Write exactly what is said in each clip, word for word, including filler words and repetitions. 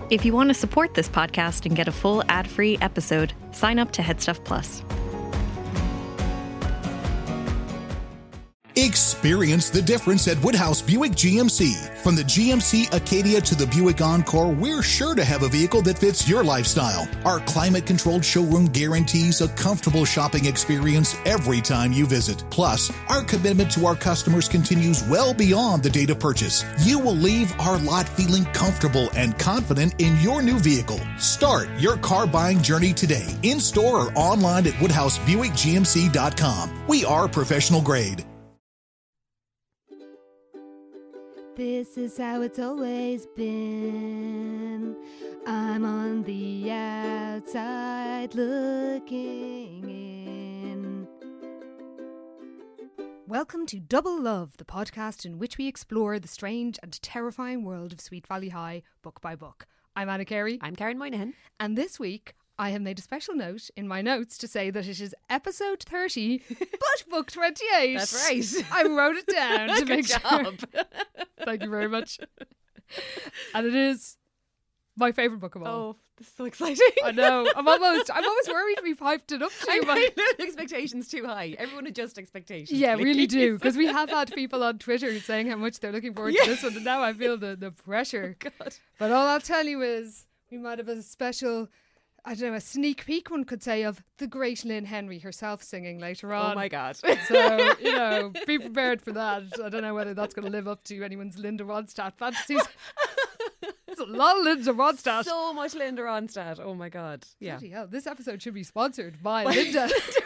If you want to support this podcast and get a full ad-free episode, sign up to Headstuff Plus. Experience the difference at Woodhouse Buick G M C. From the G M C Acadia to the Buick Encore, we're sure to have a vehicle that fits your lifestyle. Our climate-controlled showroom guarantees a comfortable shopping experience every time you visit. Plus, our commitment to our customers continues well beyond the date of purchase. You will leave our lot feeling comfortable and confident in your new vehicle. Start your car buying journey today, in-store or online at woodhouse buick g m c dot com. We are professional grade. This is how it's always been. I'm on the outside looking in. Welcome to Double Love, the podcast in which we explore the strange and terrifying world of Sweet Valley High, book by book. I'm Anna Carey. I'm Karen Moynihan. And this week, I have made a special note in my notes to say that it is episode thirty, but book twenty-eight. That's right. I wrote it down to Good make job. sure. Thank you very much. And it is my favourite book of all. Oh, this is so exciting. I know. I'm almost I'm almost worried we've hyped it up too I much. know, expectations too high. Everyone adjust expectations. Yeah, please. really do. Because we have had people on Twitter saying how much they're looking forward Yeah. to this one. And now I feel the, the pressure. God. But all I'll tell you is we might have a special, I don't know, a sneak peek, one could say, of the great Lynn Henry herself singing later on. Oh my God. So, you know, be prepared for that. I don't know whether that's going to live up to anyone's Linda Ronstadt fantasies. There's a lot of Linda Ronstadt. So much Linda Ronstadt. Oh my God. Yeah. Bloody hell, this episode should be sponsored by Linda.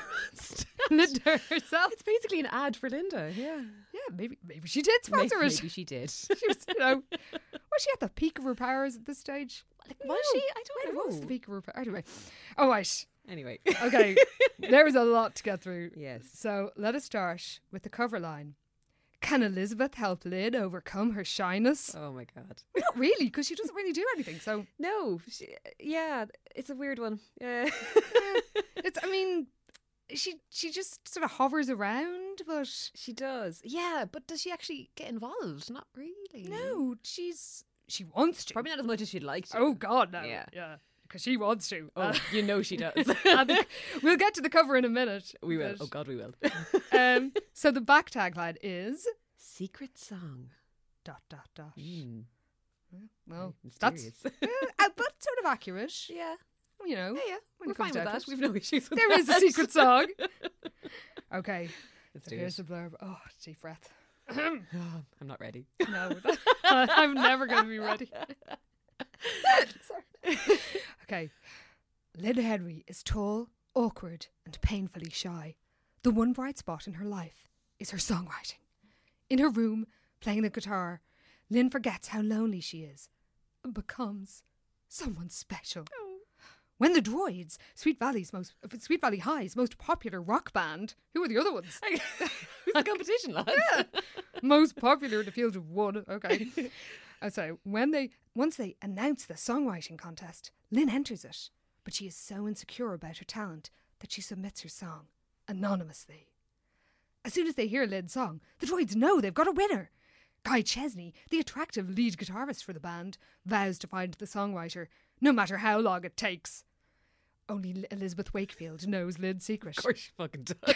Linda herself. It's basically an ad for Linda. Yeah. Yeah, maybe maybe she did sponsor maybe, it. Maybe she did. She was, you know, was she at the peak of her powers at this stage? Like, was she? I When don't know. was the peak of her powers? Anyway. Oh, right. Anyway. Okay. There was a lot to get through. Yes. So let us start with the cover line. Can Elizabeth help Lynn overcome her shyness? Oh my God. Well, not really, because she doesn't really do anything. So No. She, yeah. It's a weird one. Yeah. it's, I mean, she she just sort of hovers around, but She does. Yeah. But does she actually get involved? Not really. no, she's she wants to. Probably not as much as she'd like to. Oh God, no. Yeah. yeah, because she wants to. Oh, Uh, you know she does. and the- we'll get to the cover in a minute. We will. but, Oh God, we will. um, so the back tagline is Secret song. dot dot dot. Mm, Well, very that's mysterious. yeah, uh, but sort of accurate. yeah. You know, Yeah, yeah. when We're it comes fine with down that. to We've it. no issues with There that. is a secret song. Okay, Let's so do here's it. the blurb. Oh, deep breath. Oh, I'm not ready. No, I'm never going to be ready. Sorry. Okay. Lynn Henry is tall, awkward, and painfully shy. The one bright spot in her life is her songwriting. In her room, playing the guitar, Lynn forgets how lonely she is and becomes someone special. When the Droids, Sweet Valley's most Sweet Valley High's most popular rock band, who are the other ones? Who's the competition, lads? Yeah. Most popular in the field of one. Okay. Oh, sorry. When they once they announce the songwriting contest, Lynn enters it, but she is so insecure about her talent that she submits her song anonymously. As soon as they hear Lynn's song, the Droids know they've got a winner. Guy Chesney, the attractive lead guitarist for the band, vows to find the songwriter, no matter how long it takes. Only L- Elizabeth Wakefield knows Lynn's secret. Of course she fucking does.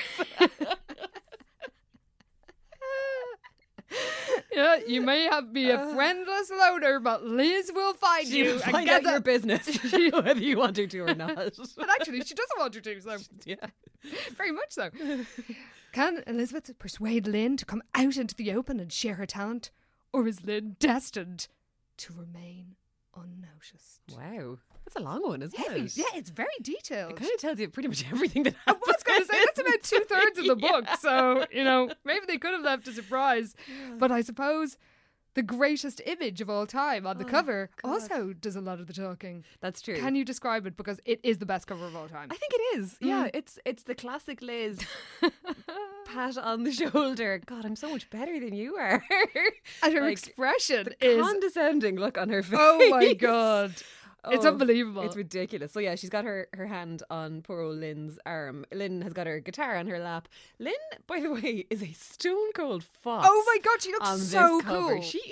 Yeah, you may have be a friendless loner, but Liz will find She you will and find get out your that- business, whether you want her to or not. But actually, she doesn't want her to, so Yeah. very much so. Can Elizabeth persuade Lynn to come out into the open and share her talent, or is Lynn destined to remain unnoticed? Wow. That's a long one, isn't Heavy. it? Yeah, it's very detailed. It kind of tells you pretty much everything that I happened. was going to say, that's about two thirds of the Yeah. book. So, you know, maybe they could have left a surprise. But I suppose the greatest image of all time on the Oh, cover God. also does a lot of the talking. That's true. Can you describe it? Because it is the best cover of all time. I think it is. Yeah, Mm. it's it's the classic Liz pat on the shoulder. God, I'm so much better than you are. And her Like, expression the is, condescending look on her face. oh my God. It's Oh, unbelievable. It's ridiculous. So yeah, she's got her, her hand on poor old Lynn's arm. Lynn has got her guitar on her lap. Lynn, by the way, is a stone cold fox. Oh my God, she looks on so this cover. cool. She is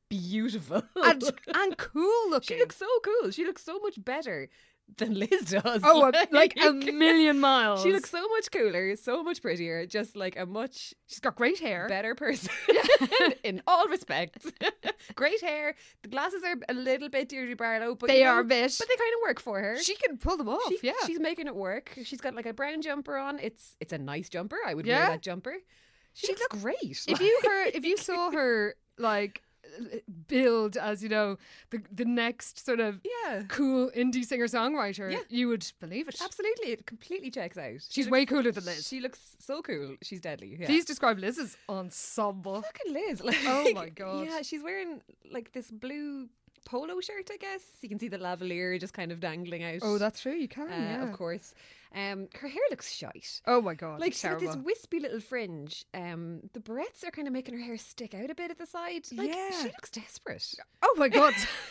beautiful and and cool looking. She looks so cool. She looks so much better than Liz does. Oh, a, like a million miles. She looks so much cooler, so much prettier, just like a much She's got great hair. better person in all respects. Great hair. The glasses are a little bit Deirdre Barlow, but They you know, are a bit. but they kind of work for her. She can pull them off. She- yeah. she's making it work. She's got like a brown jumper on. It's it's a nice jumper. I would Yeah. wear that jumper. She, She looks great. if you heard, if you saw her like build as you know the the next sort of yeah, cool indie singer songwriter, Yeah. you would believe it. absolutely, it completely checks out. She She's looks- way cooler than Liz. She looks so cool. She's deadly. Yeah. Please describe Liz's ensemble. Fucking Liz. Like, Oh my God. Yeah, she's wearing like this blue polo shirt, I guess. You can see the lavalier just kind of dangling out. Oh, that's true. You can. uh, yeah. of course. Um, her hair looks shite. Oh my God. Like it's she's got terrible. this wispy little fringe. Um, the barrettes are kind of making her hair stick out a bit at the side. Like Yeah. she looks desperate. Oh my God.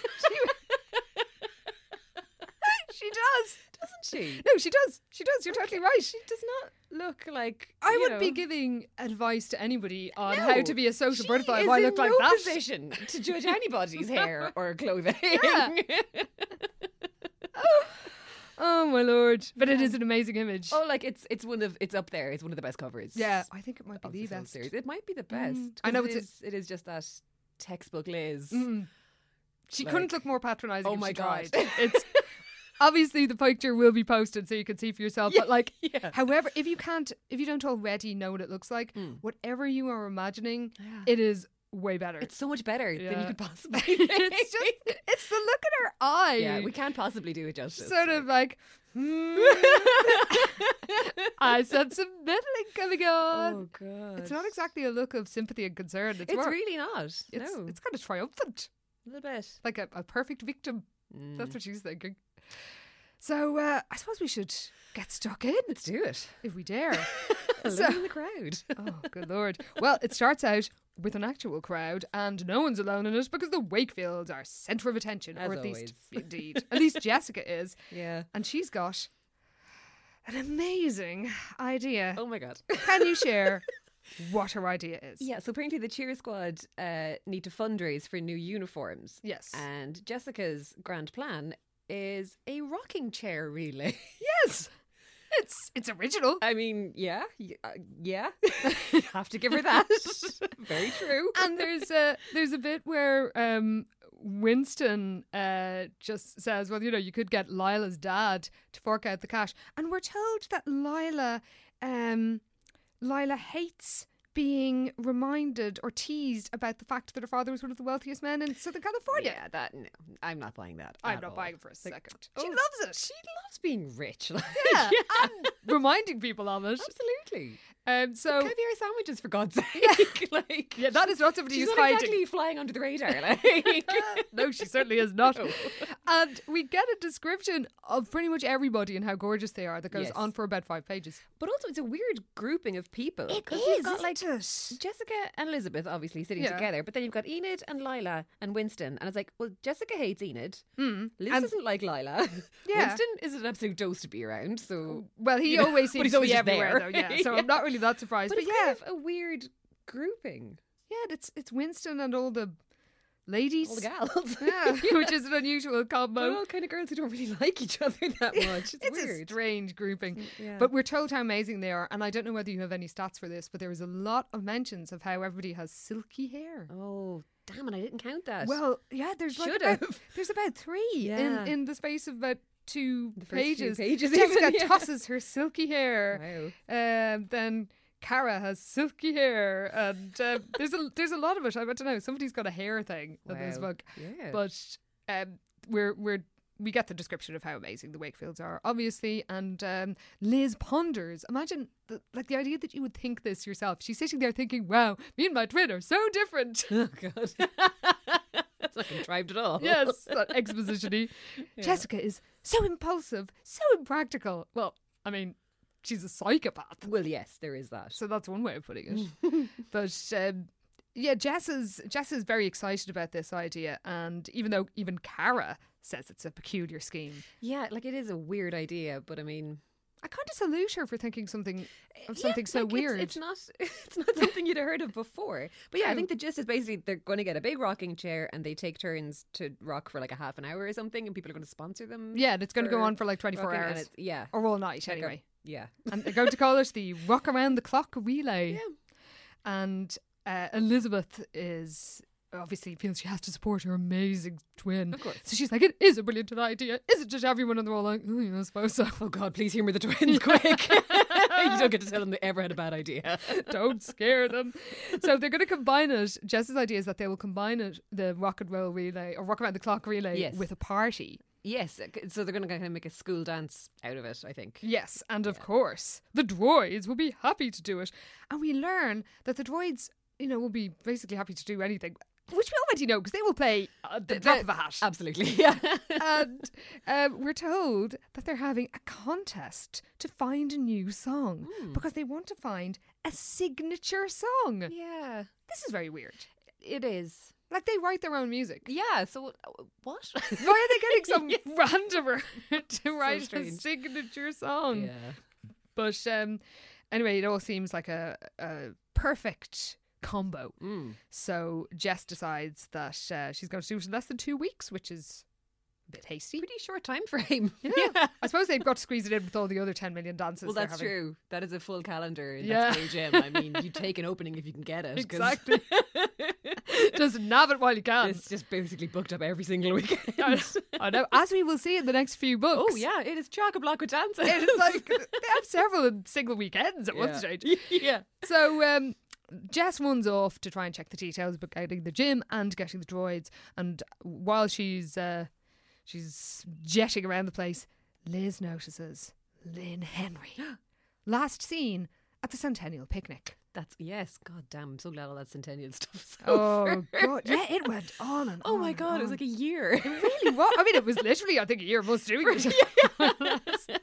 she does. Doesn't she? No, she does. She does. You're totally right. She does not look like. I you wouldn't be know- giving advice to anybody on No. how to be a social She butterfly is if I in look like no that. position to judge anybody's hair or clothing. Yeah. Oh my lord! But it is an amazing image. Oh, like it's it's one of it's up there. It's one of the best covers. Yeah, I think it might be of the this whole best. series. It might be the best. Mm. I know 'cause it it's a- is, it is just that textbook Liz. Mm. She Like- couldn't look more patronising. Oh if my she God. tried. It's obviously the picture will be posted so you can see for yourself. But like, Yeah. however, if you can't, if you don't already know what it looks like, Mm. whatever you are imagining, Yeah. it is way better. It's so much better than Yeah. you could possibly think. it's just, it's the look at her eye. yeah, we can't possibly do it justice. sort of like. hmm, I said some meddling coming on. Oh god, It's not exactly a look of sympathy and concern. It's, It's more, really not. It's, no, it's kind of triumphant, a little bit. like a, a perfect victim. Mm. That's what she's thinking. So uh, I suppose we should get stuck in Let's do it. if we dare. Live in the crowd. Oh, good lord. Well, it starts out with an actual crowd, and no one's alone in it because the Wakefields are centre of attention, As or at least, always. indeed, at least Jessica is, Yeah. and she's got an amazing idea. Oh my god. Can you share what her idea is? Yeah, so apparently the cheer squad uh, need to fundraise for new uniforms. Yes. And Jessica's grand plan is a rocking chair relay. Yes. It's it's original. I mean, yeah, y- uh, yeah. Have to give her that. Very true. And there's a there's a bit where um, Winston uh, just says, well, you know, you could get Lila's dad to fork out the cash. And we're told that Lila um, Lila hates being reminded or teased about the fact that her father was one of the wealthiest men in Southern California. Yeah, that no, I'm not buying that. I'm at not all. buying it for a Like, second. oh, She loves it. She loves being rich. Like, Yeah, and reminding people of it. absolutely. Um, so Caviar sandwiches, for God's sake. like, yeah, that is not somebody she's who's not hiding. exactly flying under the radar. Like. No, she certainly is not. No. And we get a description of pretty much everybody and how gorgeous they are that goes Yes. on for about five pages. But also, it's a weird grouping of people. It 'cause is, you've got, isn't like, it? Jessica and Elizabeth obviously sitting Yeah. together, but then you've got Enid and Lila and Winston, and it's like, well, Jessica hates Enid. Mm. Liz And- doesn't like Lila. Yeah. Winston is an absolute dose to be around. So Well, he you know, always but seems he's to always be just everywhere, there. though. Yeah, so I'm not really that surprised. but But, it's yeah, kind of a weird grouping. yeah, it's it's Winston and all the ladies. All the gals. Yeah, which is an unusual But combo. all kind of girls who don't really like each other that much. It's, It's a weird. strange grouping. Yeah. But we're told how amazing they are, and I don't know whether you have any stats for this, but there was a lot of mentions of how everybody has silky hair. Oh, damn it, I didn't count that. Well, yeah, there's like Should about, have. there's about three Yeah. in, in the space of about two The first few pages. pages Jessica even, yeah. tosses her silky hair. Wow. Um, then Cara has silky hair, and um, there's a there's a lot of it. I want to know somebody's got a hair thing in this Wow. book, Yeah. but um, we're we're. We get the description of how amazing the Wakefields are, obviously, and um, Liz ponders. Imagine, the, like, the idea that you would think this yourself. She's sitting there thinking, "Wow, me and my twin are so different." Oh, God. It's not contrived at all. Yes, that exposition-y. Jessica is so impulsive, so impractical. Well, I mean, she's a psychopath, Well, yes, there is that. so that's one way of putting it. But um, yeah, Jess is Jess is very excited about this idea, and even though even Cara says it's a peculiar scheme, Yeah, like it is a weird idea, but I mean, I kind of salute her for thinking something of Yeah, something so like, it's- weird. It's, not. It's not something you'd have heard of before. But yeah, I True. think the gist is basically they're going to get a big rocking chair and they take turns to rock for like a half an hour or something, and people are going to sponsor them. Yeah, and it's going to go for on for like twenty-four rocking, and hours. it's- yeah, Or all night, Like a- anyway. yeah. And they're going to call it the Rock Around the Clock Relay. Yeah. And uh, Elizabeth is obviously feels she has to support her amazing twin. Of course. So she's like, it is a brilliant idea, isn't it, everyone? And they're all like, oh, yeah, I suppose so. Oh God, please humor the twins quick. You don't get to tell them they ever had a bad idea. Don't scare them. So they're going to combine it. Jess's idea is that they will combine it, the rock and roll relay or rock around the clock relay, Yes. with a party. Yes, so they're going to kind of make a school dance out of it, I think. Yes, and of course, the droids will be happy to do it. And we learn that the droids, you know, will be basically happy to do anything, which we already know because they will play uh, the drop of a hat. Absolutely, yeah. And um, we're told that they're having a contest to find a new song because they want to find a signature song. Yeah, This is very weird. it is. Like, they write their own music. Yeah, so uh, what? Why are they getting some randomer to write a strange. signature song? Yeah. But um, anyway, it all seems like a, a perfect combo. Mm. So Jess decides that uh, she's going to do it in less than two weeks, which is a bit hasty. Pretty short time frame. Yeah. I suppose they've got to squeeze it in with all the other ten million dances. Well, they're that's having. true. That is a full calendar in Yeah. that school gym. I mean, you take an opening if you can get it. 'cause Exactly. Just nab it while you can. It's just basically booked up every single weekend. I, I know. As we will see in the next few books. Oh yeah, it is chock a block with dances. It's like they have several single weekends at one Yeah. stage. Yeah. So um, Jess runs off to try and check the details about getting the gym and getting the droids. And while she's uh, she's jetting around the place, Liz notices Lynn Henry, last seen at the Centennial picnic. That's yes. God damn, I'm so glad all that centennial stuff is Oh over. God, yeah, it went on and Oh on my and God, it was on. like a year. It really was. I mean, it was literally, I think, a year of us doing it.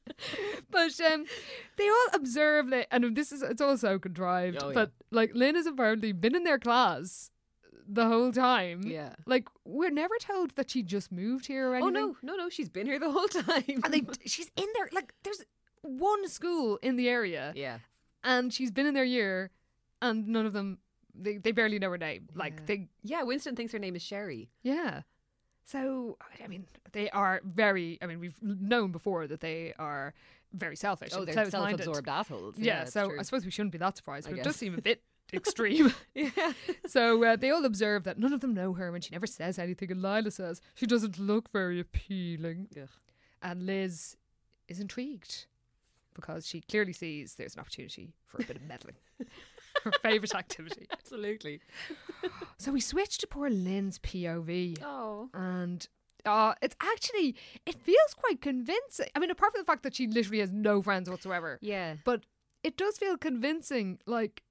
But um, they all observe it, and this is it's all so contrived. Oh, yeah. But like, Lynn has apparently been in their class the whole time. Yeah. Like, we're never told that she just moved here or Oh anything. no, no, no, she's been here the whole time. And they, she's in there. Like, there's one school in the area, yeah. and she's been in their year, and none of them. They, they barely know her name. Like Yeah. they, Yeah, Winston thinks her name is Sherry. yeah. So I mean, they are very. I mean, we've known before that they are very selfish. Oh, and they're close-minded. self-absorbed assholes. Yeah, it's so true. I suppose we shouldn't be that surprised, I but it does guess. seem a bit extreme. Yeah. So uh, they all observe that none of them know her and she never says anything. And Lila says she doesn't look very appealing. Ugh. And Liz is intrigued because she clearly sees there's an opportunity for a bit of meddling. Her favourite activity. Absolutely. So we switch to poor Lynn's P O V. Oh. And uh, it's actually, it feels quite convincing. I mean, apart from the fact that she literally has no friends whatsoever. Yeah. But it does feel convincing. Like,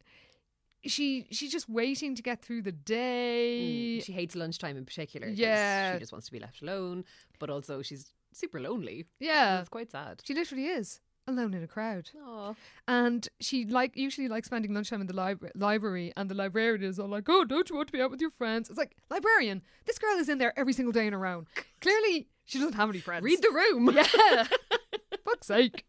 she she's just waiting to get through the day. Mm. She hates lunchtime in particular. 'cause Yeah. She just wants to be left alone. But also she's super lonely. Yeah. It's quite sad. She literally is alone in a crowd. Oh. And she like usually likes spending lunchtime in the libra- library, and the librarian is all like, oh, don't you want to be out with your friends? It's like, librarian, this girl is in there every single day in a row. Clearly, she doesn't have any friends. Read the room. Yeah. Fuck's sake.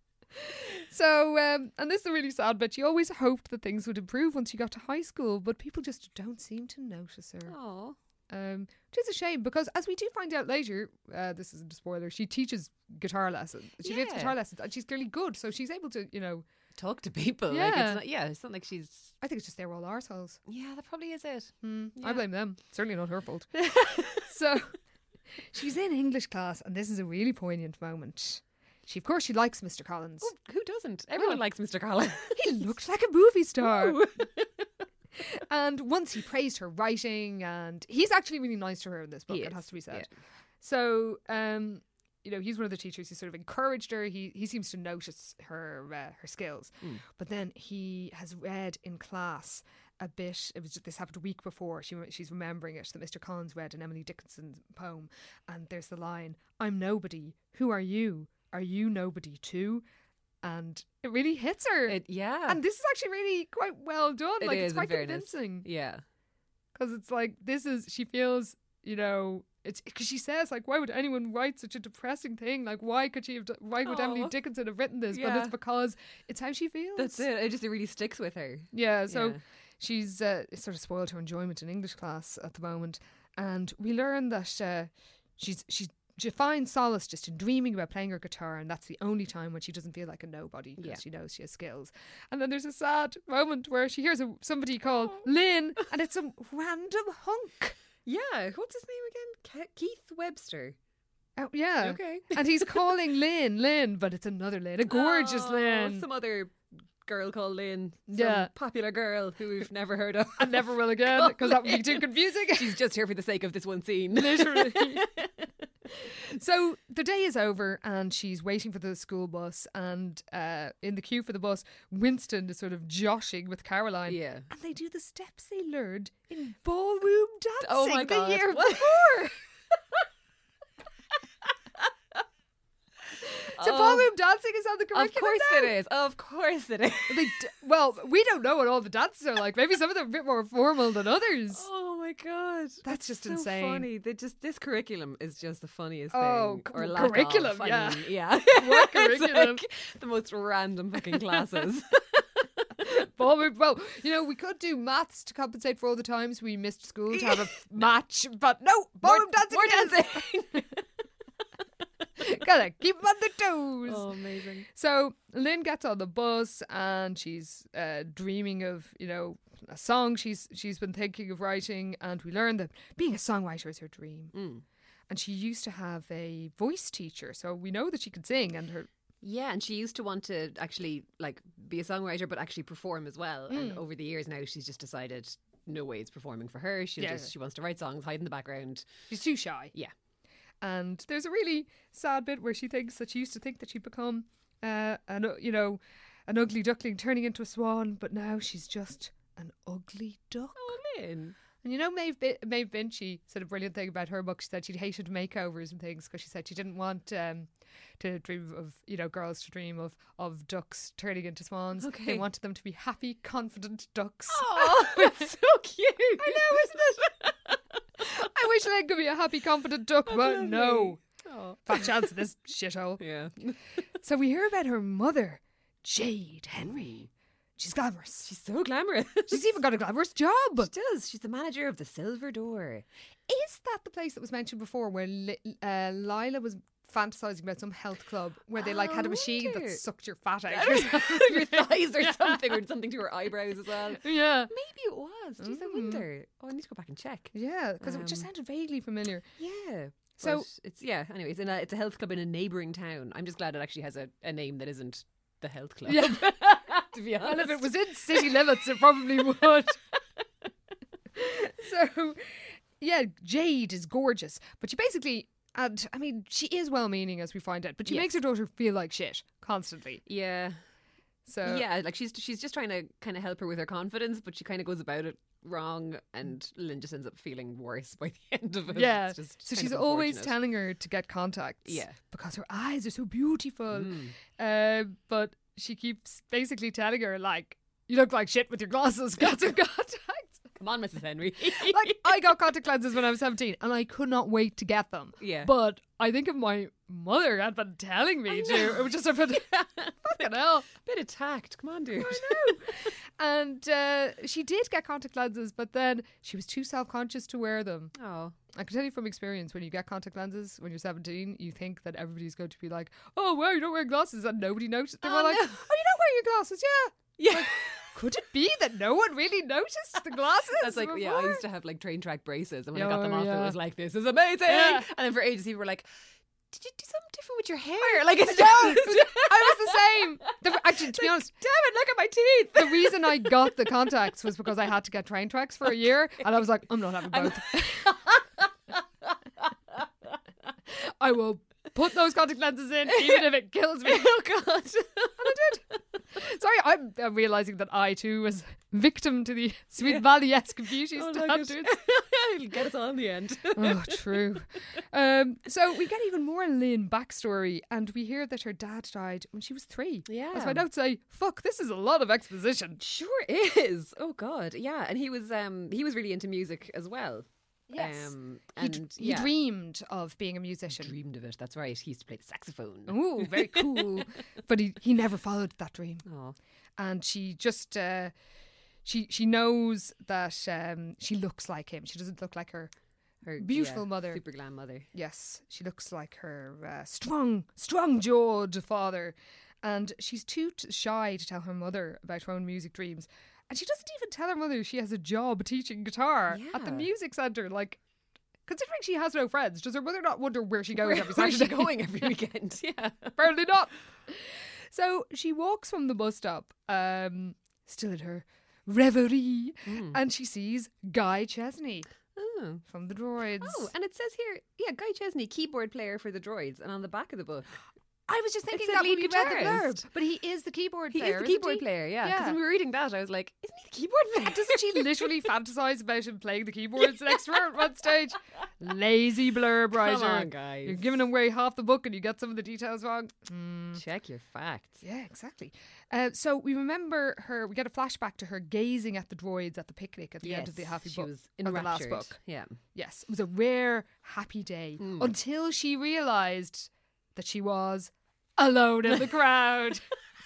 So, um, and this is a really sad bit. She always hoped that things would improve once she got to high school, but people just don't seem to notice her. Oh. Um, which is a shame because, as we do find out later, uh, this isn't a spoiler, she teaches guitar lessons. She gives Yeah. guitar lessons and she's clearly good. So she's able to, you know, Talk to people. Like Yeah. it's not, yeah, it's not like she's. I think it's just they were all arseholes. Yeah, that probably is it. Hmm, I Yeah. blame them. Certainly not her fault. So she's in English class, and this is a really poignant moment. She, of course, she likes Mister Collins. Oh, who doesn't? Everyone Oh. likes Mister Collins. He looked like a movie star. And once he praised her writing, and he's actually really nice to her in this book, He it is, has to be said. yeah. So, um, you know, he's one of the teachers who sort of encouraged her. He he seems to notice her uh, her skills. Mm. But then he has read in class a bit, it was just, this happened a week before, she she's remembering it, that Mister Collins read an Emily Dickinson poem, and there's the line, I'm nobody, who are you? Are you nobody too? And it really hits her. It, yeah. And this is actually really quite well done. It like is, it's in quite fairness. convincing yeah. because it's like this is she feels, you know, it's because she says, like, why would anyone write such a depressing thing? Like, why could she have, d- why would Oh. Emily Dickinson have written this? But Yeah. it's because it's how she feels. That's it. It just it really sticks with her. Yeah, so Yeah. she's uh, sort of spoiled her enjoyment in English class at the moment. And we learn that uh, she's she's she finds solace just in dreaming about playing her guitar, and that's the only time when she doesn't feel like a nobody because Yeah. she knows she has skills. And then there's a sad moment where she hears a, somebody call Lynn, and it's some random hunk. Yeah. What's his name again? Ke- Keith Webster. Oh, yeah. Okay. And he's calling Lynn, Lynn, but it's another Lynn, a gorgeous Oh, Lynn. Some other girl called Lynn. Some Yeah. popular girl who we've never heard of. And never will again, because that would be too confusing. She's just here for the sake of this one scene. Literally. So the day is over and she's waiting for the school bus, and uh, in the queue for the bus, Winston is sort of joshing with Caroline. Yeah. And they do the steps they learned in ballroom dancing Oh my the God. year What? before. So Oh, ballroom dancing is on the Of curriculum course now. it is. Of course it is. They d- well, we don't know what all the dances are like. Maybe some of them are a bit more formal than others. Oh my god, That's just so insane. Funny. They just this curriculum is just the funniest Oh, thing. cu- Or lack curriculum, of, I yeah. mean, yeah. What It's curriculum? like the most random fucking classes. Ballroom, well, you know, we could do maths to compensate for all the times we missed school to have a f- match, but no, ballroom dancing. More it is. dancing. Gotta keep them on their toes. Oh, amazing. So Lynn gets on the bus and she's uh, dreaming of, you know, a song she's she's been thinking of writing, and we learn that being a songwriter is her dream. Mm. And she used to have a voice teacher, so we know that she can sing, and her Yeah, and she used to want to actually like be a songwriter, but actually perform as well. And over the years now, she's just decided no way it's performing for her. She'll Yeah. just she wants to write songs, hide in the background. she's too shy. Yeah. And there's a really sad bit where she thinks that she used to think that she'd become, uh, an u- you know, an ugly duckling turning into a swan, but now she's just an ugly duck. Oh, Lynn. And you know, Maeve, Bi- Maeve Binchy said a brilliant thing about her book. She said she'd hated makeovers and things because she said she didn't want um, to dream of, you know, girls to dream of, of ducks turning into swans. Okay. They wanted them to be happy, confident ducks. Oh, it's so cute. I know, isn't it? I wish Lynn could be a happy, confident duck, but no. Oh. Fat chance of this shithole. Yeah. So we hear about her mother, Jade Henry. She's glamorous. She's so glamorous. She's even got a glamorous job. She does. She's the manager of the Silver Door. Is that the place that was mentioned before where Li- uh, Lila was fantasizing about some health club where they like Oh, had a I machine wonder. that sucked your fat out? Your thighs or something, or something to her eyebrows as well. Yeah. Maybe it was. Jeez, I wonder. Oh, I need to go back and check. Yeah, because it just Um, sounded vaguely familiar. Yeah. So- But it's yeah. Anyways, in a, it's a health club in a neighbouring town. I'm just glad it actually has a, a name that isn't the health club. Yeah. to be honest. And if it was in city limits, it probably would. So, yeah, Jade is gorgeous, but she basically, and I mean, she is well-meaning as we find out, but she Yes. makes her daughter feel like shit constantly. yeah. So Yeah, like she's she's just trying to kind of help her with her confidence, but she kind of goes about it wrong, and Lynn just ends up feeling worse by the end of it. yeah, It's just so kind she's of always unfortunate. telling her to get contacts. Yeah. because her eyes are so beautiful. Mm. Uh, but she keeps basically telling her like, "You look like shit with your glasses. Get some contacts." Come on, Missus Henry. Like, I got contact lenses when I was seventeen and I could not wait to get them. Yeah. But I think if my mother had been telling me to, it would just have been, fucking hell. Bit of tact. Come on, dude. And uh, she did get contact lenses, but then she was too self-conscious to wear them. Oh. I can tell you from experience, when you get contact lenses when you're seventeen, you think that everybody's going to be like, "Oh, wow, you don't wear glasses," and nobody noticed. They're Oh, all like, no. "Oh, you're not wearing your glasses, yeah." Yeah. Could it be that no one really noticed the glasses? That's like, yeah, I before? used to have like train track braces, and when Yeah, I got them off, yeah. it was like, this is amazing. Yeah. And then for ages, people were like, did you do something different with your hair? Like, it's No, just, I was the same. The, actually, to be honest, damn it, look at my teeth. the reason I got the contacts was because I had to get train tracks for a year, and I was like, I'm not having both. I will put those contact lenses in, even if it kills me. Oh, God. And I did. Sorry, I'm, I'm realising that I too was victim to the Sweet Valley-esque beauty Oh, look at- standards. It'll get us all in the end. Oh, true. Um, so we get even more Lynn backstory, and we hear that her dad died when she was three. Yeah. As my notes say, fuck, this is a lot of exposition. Sure is. Oh God, yeah. And he was um he was really into music as well. Yes. Um, He, and d- he yeah, dreamed of being a musician. dreamed of it. That's right. He used to play the saxophone. Ooh, very cool. But he, he never followed that dream. Oh, And she just, uh, she she knows that um, she looks like him. She doesn't look like her. her Beautiful yeah, mother. super glam mother. Yes, she looks like her uh, strong, strong-jawed father. And she's too t- shy to tell her mother about her own music dreams. And she doesn't even tell her mother she has a job teaching guitar at the Yeah. music centre. Like, considering she has no friends, does her mother not wonder where she goes Where, every where's she Saturday? going every weekend? Yeah. Apparently not. So she walks from the bus stop, um, still in her reverie, Mm. and she sees Guy Chesney Oh. from the Droids. Oh, and it says here, yeah, Guy Chesney, keyboard player for the Droids, and on the back of the book, I was just thinking said that when lead we read the guitarist. blurb, but he is the keyboard he player. is the isn't keyboard he? player. Yeah, because Yeah. when we were reading that, I was like, isn't he the keyboard player? Doesn't she literally fantasize about him playing the keyboards next to her at one stage? Lazy blurb writer. Come on, guys. You're giving away half the book and you get some of the details wrong. Check your facts. Yeah, exactly. Uh, so we remember her, we get a flashback to her gazing at the droids at the picnic at the end of the happy she book. was of the last enraptured. book. Yeah. Yes, it was a rare, happy day Hmm. until she realised that she was alone in the crowd.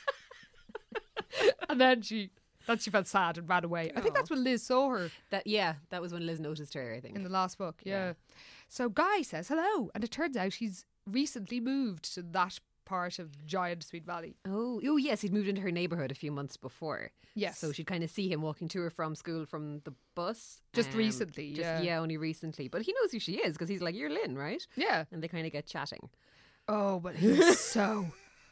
And then she, then she felt sad and ran away. I think Aw. that's when Liz saw her That yeah, that was when Liz noticed her, I think. in the last book. Yeah. Yeah. So Guy says hello, and it turns out he's recently moved to that part of giant Sweet Valley. Oh, oh yes, he'd moved into her neighbourhood a few months before. Yes. So she'd kind of see him walking to her from school from the bus. Just um, recently, Just, yeah. yeah, only recently. But he knows who she is because he's like, you're Lynn, right? Yeah. And they kind of get chatting. Oh, but he's so.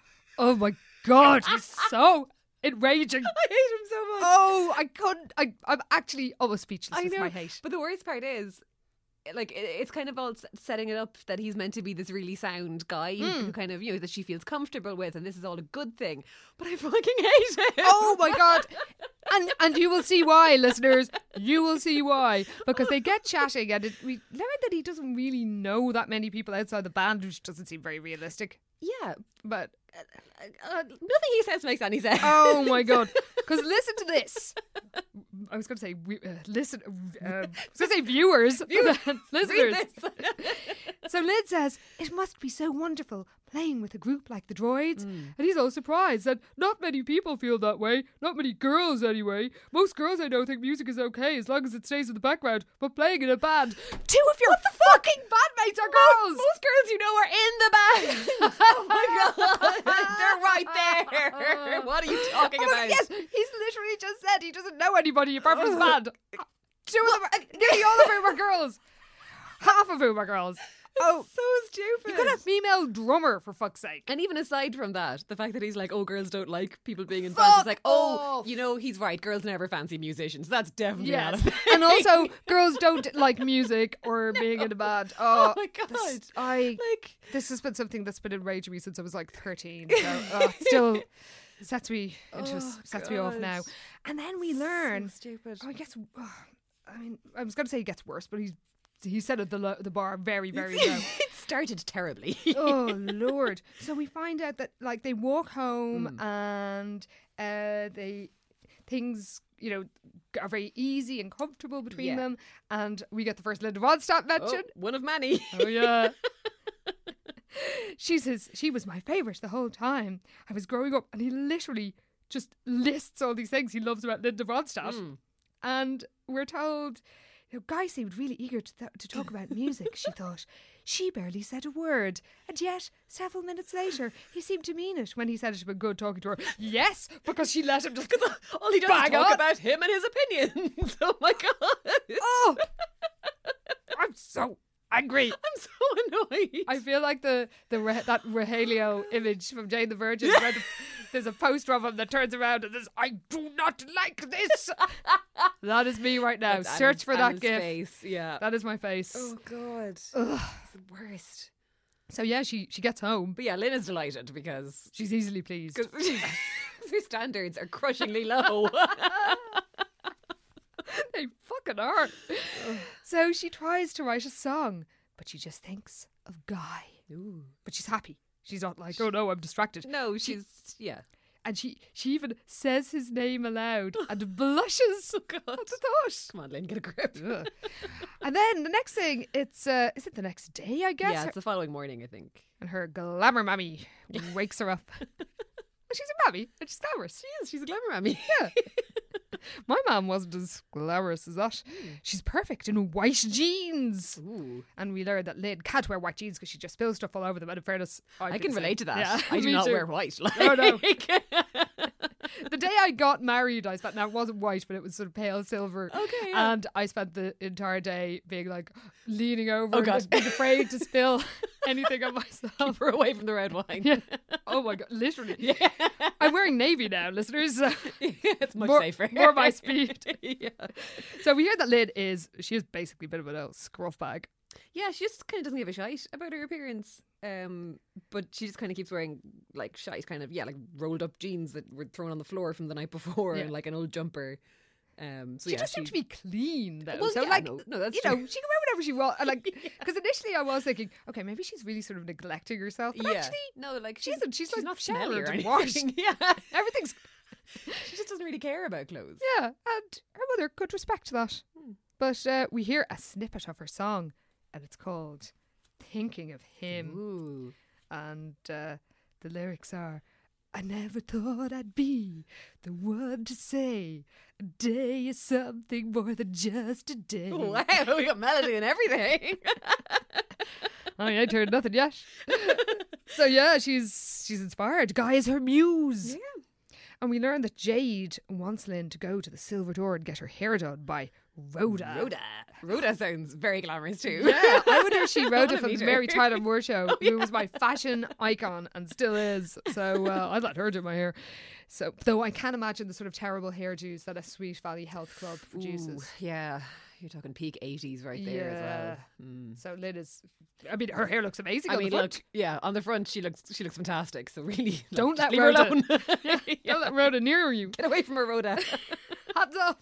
Oh my God, he's so enraging. I hate him so much. Oh, I couldn't. I, I'm actually almost speechless I with know. my hate. But the worst part is, like, it- it's kind of all s- setting it up that he's meant to be this really sound guy who- Hmm. who kind of, you know, that she feels comfortable with, and this is all a good thing. But I fucking hate him. Oh my God. And and you will see why, listeners. You will see why. Because they get chatting and it, we learn that he doesn't really know that many people outside the band, which doesn't seem very realistic. Yeah. But, Uh, uh, nothing he says makes any sense. oh my God. Because listen to this. I was going to say, we- uh, listen, uh, I was going to say viewers. Listeners. Read this. So Lynn says, it must be so wonderful playing with a group like the Droids. Mm. And he's all surprised that not many people feel that way. Not many girls, anyway. Most girls I know think music is okay as long as it stays in the background. But playing in a band, two of your fucking bandmates are girls! Most girls you know are in the band. Oh my God. They're right there. What are you talking Oh, about? yes, he's literally just said he doesn't know anybody apart from his band. Two of them, are, nearly all of whom are girls. Half of whom are girls. Oh, So stupid. you got a female drummer, for fuck's sake. And even aside from that, the fact that he's like, oh, girls don't like people being in Fuck bands, it's like, oh, off. you know, he's right. Girls never fancy musicians. That's definitely not a Yes. thing. And also, girls don't like music or being in a band. Oh, Oh my God. this- I, like, this has been something that's been enraging me since I was like thirteen. So, uh, it still sets me into, Oh, sets me off God. now. And then we learn. so stupid. Oh, it gets. Uh, I mean, I was going to say it gets worse, but he's he set at the lo- the bar very very low. It started terribly. Oh Lord! So we find out that like they walk home Hmm. and uh, they things you know are very easy and comfortable between Yeah. them, and we get the first Linda Ronstadt Oh, mention. one of many. Oh yeah. She says she was my favourite the whole time I was growing up, and he literally just lists all these things he loves about Linda Ronstadt. Mm. And we're told, you know, Guy seemed really eager to, th- to talk about music, she thought. She barely said a word. And yet, several minutes later, he seemed to mean it when he said it had been good talking to her. Yes, because she let him just... All he does Bang is talk on. about him and his opinions. Oh my God. Oh! I'm so angry. I'm so annoyed. I feel like the, the Re- that Rogelio image from Jane the Virgin where the, there's a poster of him that turns around and says, I do not like this. That is me right now. That's Search Anna's- for that Anna's gif. face. Yeah. That is my face. Oh God. Ugh. It's the worst. So yeah, she, she gets home. But yeah, Lynn is delighted because She's easily pleased. her standards are crushingly low. They fucking are. So she tries to write a song, but she just thinks of Guy. Ooh. But she's happy. She's not like, oh no, I'm distracted. No, she's yeah. And she, she even says his name aloud and blushes. Oh, God. At the thought. Come on, Lynn, get a grip. Ugh. And then the next thing, it's, uh, is it the next day, I guess? Yeah, it's the following morning, I think. And her glamour mammy wakes her up. Well, she's a mammy and she's glamorous. She is. She's a glamour mammy. Yeah. My mum wasn't as glamorous as that. She's perfect in white jeans. Ooh. And we learned that Lynn can't wear white jeans because she just spills stuff all over them. And in fairness, I, I can say- relate to that. Yeah, I do me not too. wear white. Like. Oh, no. The day I got married, I spent, now it wasn't white, but it was sort of pale silver. Okay, yeah. And I spent the entire day being like leaning over Oh, and God. just being afraid to spill anything on myself. Keep her away from the red wine. Yeah. Oh my God, literally. Yeah. I'm wearing navy now, listeners. So It's much more, safer. More my speed. Yeah. So we hear that Lynn is, she is basically a bit of a little scruff bag. Yeah, she just kind of doesn't give a shite about her appearance. Um, but she just kind of keeps wearing like shite, kind of yeah, like rolled up jeans that were thrown on the floor from the night before, Yeah. and like an old jumper. Um, so She yeah, does seem to be clean though. Well, so yeah, like, no, no, that's you know, true. she can wear whatever she wants. And like, because initially I was thinking, okay, maybe she's really sort of neglecting herself. But yeah. actually, no, like she she's, isn't. She's, like not showered smelly or and anything. washed. Yeah, everything's she just doesn't really care about clothes. yeah. And her mother could respect that. Hmm. But uh, we hear a snippet of her song, and it's called "Thinking of Him." Ooh. And uh, the lyrics are, I never thought I'd be the one to say a day is something more than just a day. Wow, we got melody and everything. I ain't heard nothing yet. So yeah, she's she's inspired. Guy is her muse. Yeah. And we learn that Jade wants Lynn to go to the Silver Door and get her hair done by Rhoda. Rhoda. Rhoda sounds very glamorous too. Yeah, I wonder if she I Rhoda wanna from meet the her. Mary Tyler Moore Show, Oh, who was my fashion icon and still is. So uh, I'd let her do my hair. So though I can't imagine the sort of terrible hairdos that a Sweet Valley Health Club produces. Ooh, yeah, you're talking peak eighties right there as well. Mm. So Lynn is, I mean, her hair looks amazing I on mean, the front. look, yeah, on the front she looks she looks fantastic. So really, like, Don't just let leave her Rhoda- alone. Yeah, Yeah. don't let Rhoda near you. Get away from her, Rhoda. Hands off.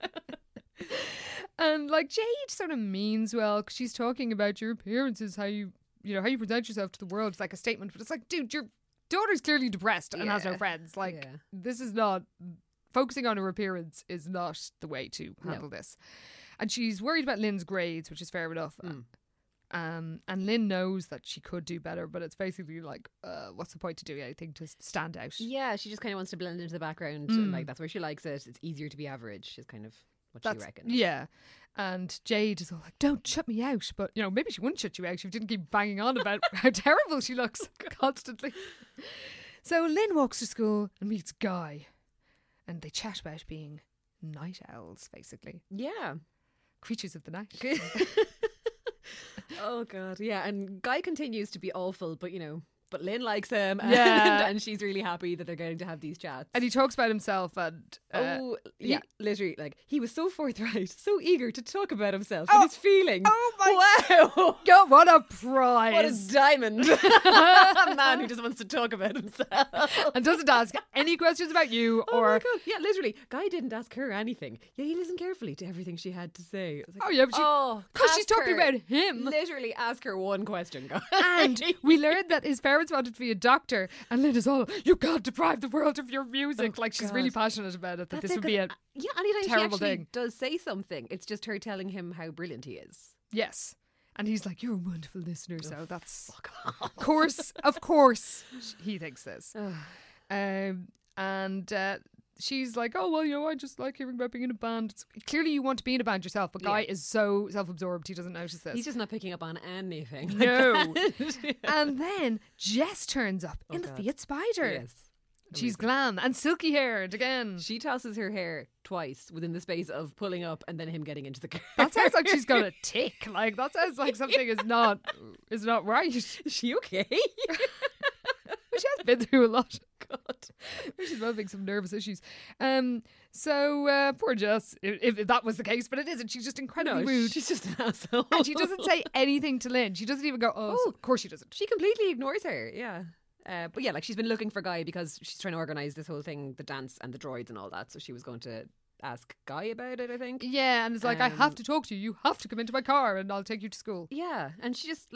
And like Jade sort of means well because she's talking about your appearances, how you, you know, how you present yourself to the world. It's like a statement, but it's like, dude, your daughter's clearly depressed and has no Yeah. friends. Like, Yeah. this is not, focusing on her appearance is not the way to handle this. And she's worried about Lynn's grades, which is fair enough. Mm. Um, and Lynn knows that she could do better, but it's basically like, uh, what's the point to doing anything to stand out? Yeah, she just kind of wants to blend into the background, Mm. and like that's where she likes it. It's easier to be average, is kind of what That's, she reckons. yeah. And Jade is all like, don't shut me out. But, you know, maybe she wouldn't shut you out if you didn't keep banging on about how terrible she looks constantly. So Lynn walks to school and meets Guy. And they chat about being night owls, basically. Yeah. Creatures of the night. Oh god, yeah. And Guy continues to be awful, but you know, but Lynn likes him, and, Yeah. and she's really happy that they're getting to have these chats. And he talks about himself and... Uh, oh, yeah. yeah, literally, like he was so forthright, so eager to talk about himself Oh, and his feelings. oh my- Wow, God, what a what a prize. diamond! A man who just wants to talk about himself. And doesn't ask any questions about you Oh or... my god! Yeah, literally, Guy didn't ask her anything. Yet he listened carefully to everything she had to say. I was like, Oh, yeah, but she- oh, 'cause she's ask talking her. about him. Literally, ask her one question, Guy. And we learned that his parents wanted to be a doctor, and Lynn is all, you can't deprive the world of your music. Oh, like, she's God. really passionate about it, that That's this it, would be a... 'cause, uh, yeah, anytime she terrible actually thing. does say something, it's just her telling him how brilliant he is. Yes. And he's like, you're a wonderful listener, so that's... Fuck Of course, of course, he thinks this. Um, and uh, she's like, oh, well, you know, I just like hearing about being in a band. It's, clearly you want to be in a band yourself, but Guy Yeah. is so self-absorbed, he doesn't notice this. He's just not picking up on anything. like No. that. And then Jess turns up Oh, in the God. Fiat Spider. Yes. She's glam and silky haired again. She tosses her hair twice within the space of pulling up and then him getting into the car. That sounds like she's got a tick. Like that sounds like something is not is not right. Is she okay? She has been through a lot. God. She's developing some nervous issues. Um. So uh, poor Jess, if, if that was the case, but it isn't. She's just incredibly No, rude. she's just an asshole. And she doesn't say anything to Lynn. She doesn't even go, oh, Oh. of course she doesn't. She completely ignores her, yeah. Uh, but yeah, like she's been looking for Guy because she's trying to organise this whole thing, the dance and the droids and all that. So she was going to ask Guy about it, I think. Yeah, and it's like, I have Um, to talk to you. You have to come into my car and I'll take you to school. Yeah, and she just like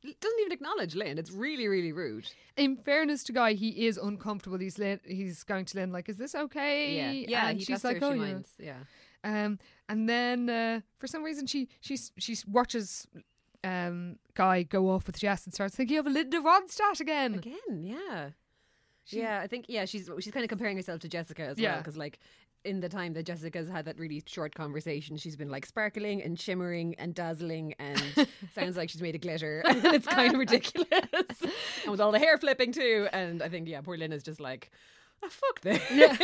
doesn't even acknowledge Lynn. It's really, really rude. In fairness to Guy, he is uncomfortable. He's Lynn, he's going to Lynn like, is this okay? Yeah, yeah. And he, she's that's like, her, oh she yeah. minds. Yeah. Um, and then uh, for some reason she she she watches um Guy go off with Jess and starts thinking of Linda Ronstadt again. Again, yeah. yeah, I think, yeah, she's she's kind of comparing herself to Jessica as well. Yeah. Because, like, in the time that Jessica's had that really short conversation, she's been, like, sparkling and shimmering and dazzling and sounds like she's made of glitter. And it's kind of ridiculous. And with all the hair flipping, too. And I think, yeah, poor Lynn is just like, oh, fuck this. Yeah.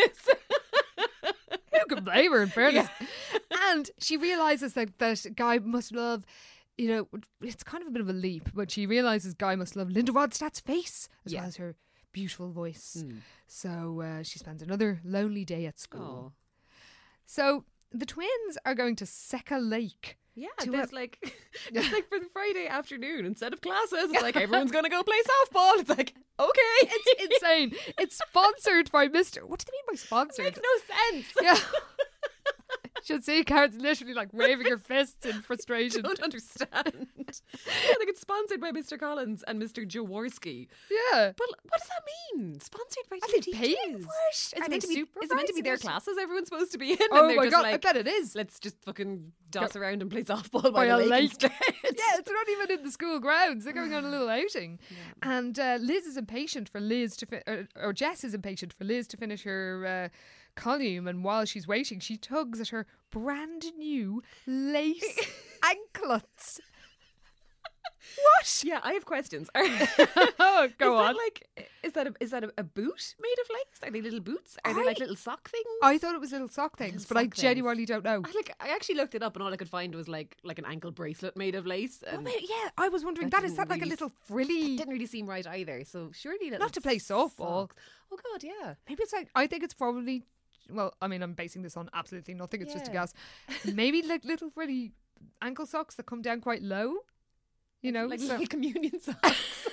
Who can blame her, in fairness? And she realises that, that Guy must love, you know, it's kind of a bit of a leap, but she realises Guy must love Linda Ronstadt's face as Yeah. well as her beautiful voice. Mm. So uh, she spends another lonely day at school. Oh. So the twins are going to Seca Lake. Yeah, To there's a- like, it's like for the Friday afternoon, instead of classes, it's like everyone's going to go play softball. It's like, okay. It's insane. It's sponsored by Mister What do they mean by It sponsored? makes no sense. Yeah. Should see Karen's literally like waving her fists in frustration. Don't understand. I think it's sponsored by Mister Collins and Mister Jaworski. Yeah. But what does that mean? Sponsored by Are two they paying teachers? for it? Is Are it meant they to be? Is it meant to be supervising their it? classes everyone's supposed to be in? Oh and they're my just god, like, I bet it is. let's just fucking doss around and play softball by, By the a lake, lake. instead. Yeah, they're not even in the school grounds. They're going on a little outing. And uh, Liz is impatient for Liz to, fi- or, or Jess is impatient for Liz to finish her uh, column. And while she's waiting, she tugs at her brand new lace anklets. What? Yeah, I have questions. Oh, go is on. That like, is that a, is that a, a boot made of lace? Are they little boots? Are they I- like little sock things? I thought it was little sock things, Little but I sock things. genuinely don't know. I like. I actually looked it up, and all I could find was like like an ankle bracelet made of lace. Oh, And wait, yeah, I was wondering that that is that didn't like a really little it frilly. didn't really seem right either. So surely little Not to play softball. socks. Oh god, yeah. Maybe it's like I think it's probably. Well, I mean, I'm basing this on absolutely nothing. It's just a Yeah. guess. Maybe like little frilly ankle socks that come down quite low. You know, Like so- little communion socks.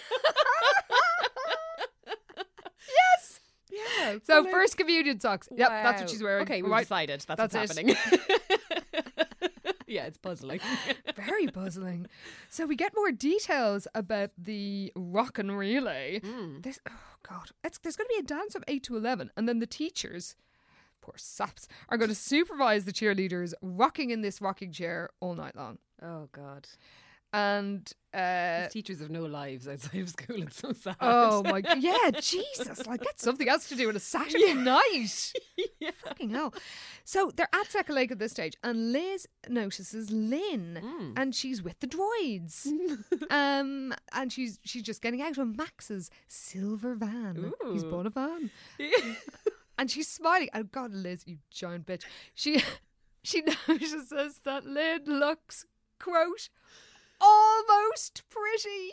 yes. Yeah. So like- first communion socks. Yep, that's what Wow. she's wearing. Okay, we've Right. decided that's, That's what's it. happening. Yeah, it's puzzling. Very puzzling. So we get more details about the rock and relay. Mm. There's oh god, it's, there's going to be a dance from eight to eleven, and then the teachers, poor saps, are going to supervise the cheerleaders rocking in this rocking chair all night long. Oh god. And uh, These teachers have no lives outside of school. It's so sad. oh my god, yeah, Jesus! Like get something else to do on a Saturday night. Yeah. Fucking hell. So they're at Seca Lake at this stage, and Liz notices Lynn, Mm. and she's with the droids. um, and she's she's just getting out of Max's silver van. He's Ooh. bought a van, and she's smiling. Oh God, Liz, you giant bitch. She she notices that Lynn looks, quote, almost pretty.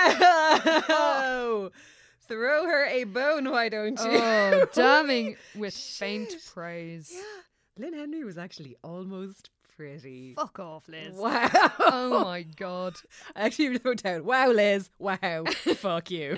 Wow! Throw her a bone, why don't you? Oh, damning with faint Shit. praise. Lynn Henry was actually almost pretty. Fuck off, Liz. Wow. Oh my God. I actually wrote down, wow, Liz. Wow. Fuck you.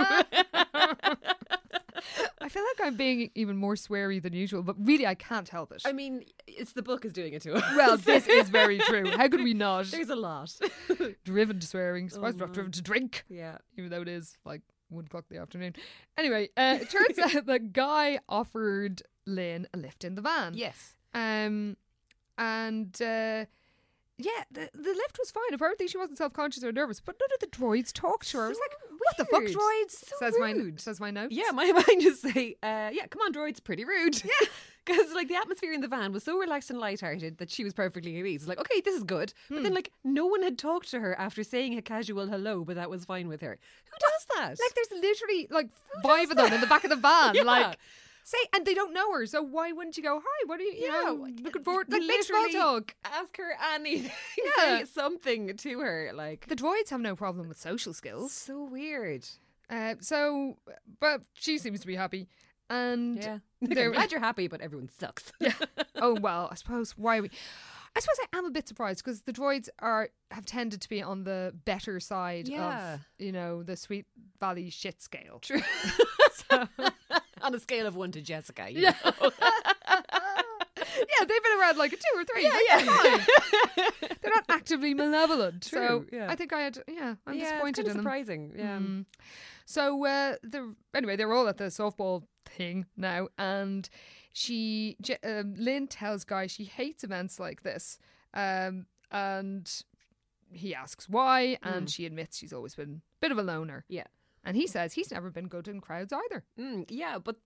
I feel like I'm being even more sweary than usual, but really I can't help it. I mean, it's the book is doing it to us. Well, this is very true. How could we not? There's a lot. Driven to swearing. Surprised we're my. not driven to drink, Yeah. even though it is like one o'clock in the afternoon. Anyway, uh, it turns out that Guy offered Lynn a lift in the van. Yes. Um, and uh, yeah, the, the lift was fine. Apparently, she wasn't self conscious or nervous, but none of the droids talked to her. I was So like, "What the fuck, weird. droids?" So says my rude. says my notes. Yeah, my mind just say, uh, yeah, come on, droids, pretty rude. Yeah. Because, like, the atmosphere in the van was so relaxed and lighthearted that she was perfectly at ease. Like, okay, this is good. But then, like, no one had talked to her after saying a casual hello, but that was fine with her. Who does that? Like, there's literally like five of them in the back of the van. Yeah. Like, say, and they don't know her, so why wouldn't you go, "Hi, what are you? You Yeah, know, looking forward." Like, make small literally talk. ask her anything. Yeah. Say something to her. Like, The droids have no problem with social skills. so weird. Uh, so, but she seems to be happy. And Yeah. they're- I'm glad you're happy, but everyone sucks. yeah. Oh well, I suppose why are we? I suppose I am a bit surprised because the droids are have tended to be on the better side Yeah. of you know the Sweet Valley shit scale. True. On a scale of one to Jessica. You Yeah. know? Yeah, they've been around like a two or three. Yeah, like, yeah. They're fine. They're not actively malevolent. so True, yeah. I think I had, yeah, I'm yeah, disappointed it's in kind of them. surprising. Yeah. Mm. So uh, the anyway, they're all at the softball thing now, and she J- um, Lynn tells Guy she hates events like this, um, and he asks why, and Mm. she admits she's always been a bit of a loner, Yeah. and he says he's never been good in crowds either. Mm, yeah, but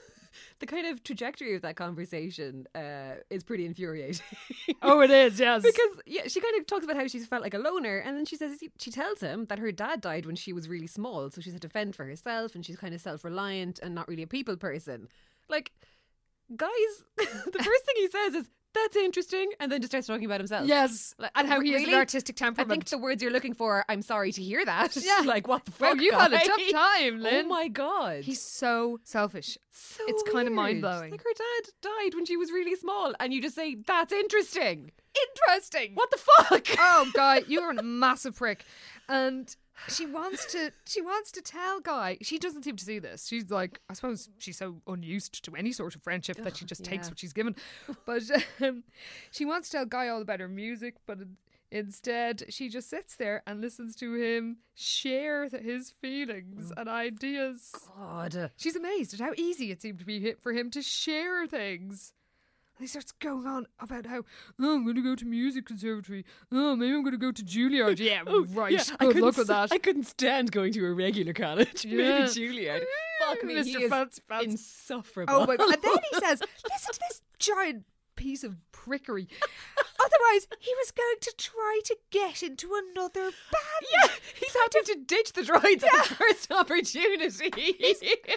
the kind of trajectory of that conversation uh, is pretty infuriating. Oh, it is, yes. Because yeah, she kind of talks about how she's felt like a loner, and then she says she tells him that her dad died when she was really small, so she's had to fend for herself, and she's kind of self-reliant and not really a people person. Like, guys, the first thing he says is, "That's interesting," and then just starts talking about himself. Yes, Like, and how he has really? an artistic I temperament. think the words you're looking for, I'm sorry to hear that. Yeah. Like, what the Oh, fuck, you've had a guy? tough time, Lynn. Oh my God. He's so selfish. so it's kind of weird. mind-blowing. Like, her dad died when she was really small, and you just say, "That's interesting." Interesting. What the fuck? Oh, Guy, you're a massive prick. And she wants to she wants to tell Guy. She doesn't seem to see this. She's like, I suppose she's so unused to any sort of friendship that she just takes yeah. what she's given. But um, she wants to tell Guy all about her music, but instead she just sits there and listens to him share th- his feelings and ideas. God. She's amazed at how easy it seemed to be for him to share things. And he starts going on about how, oh, I'm going to go to music conservatory. Oh, maybe I'm going to go to Juilliard. Yeah, right. Yeah, I Good couldn't luck with st- that. I couldn't stand going to a regular college. Yeah. Maybe Juilliard. Fuck me, Mister he is Fancy Pants. insufferable. Oh my God. And then he says, listen to this giant piece of prickery. Otherwise, he was going to try to get into another band. Yeah, he's happy to ditch the droids at the first opportunity.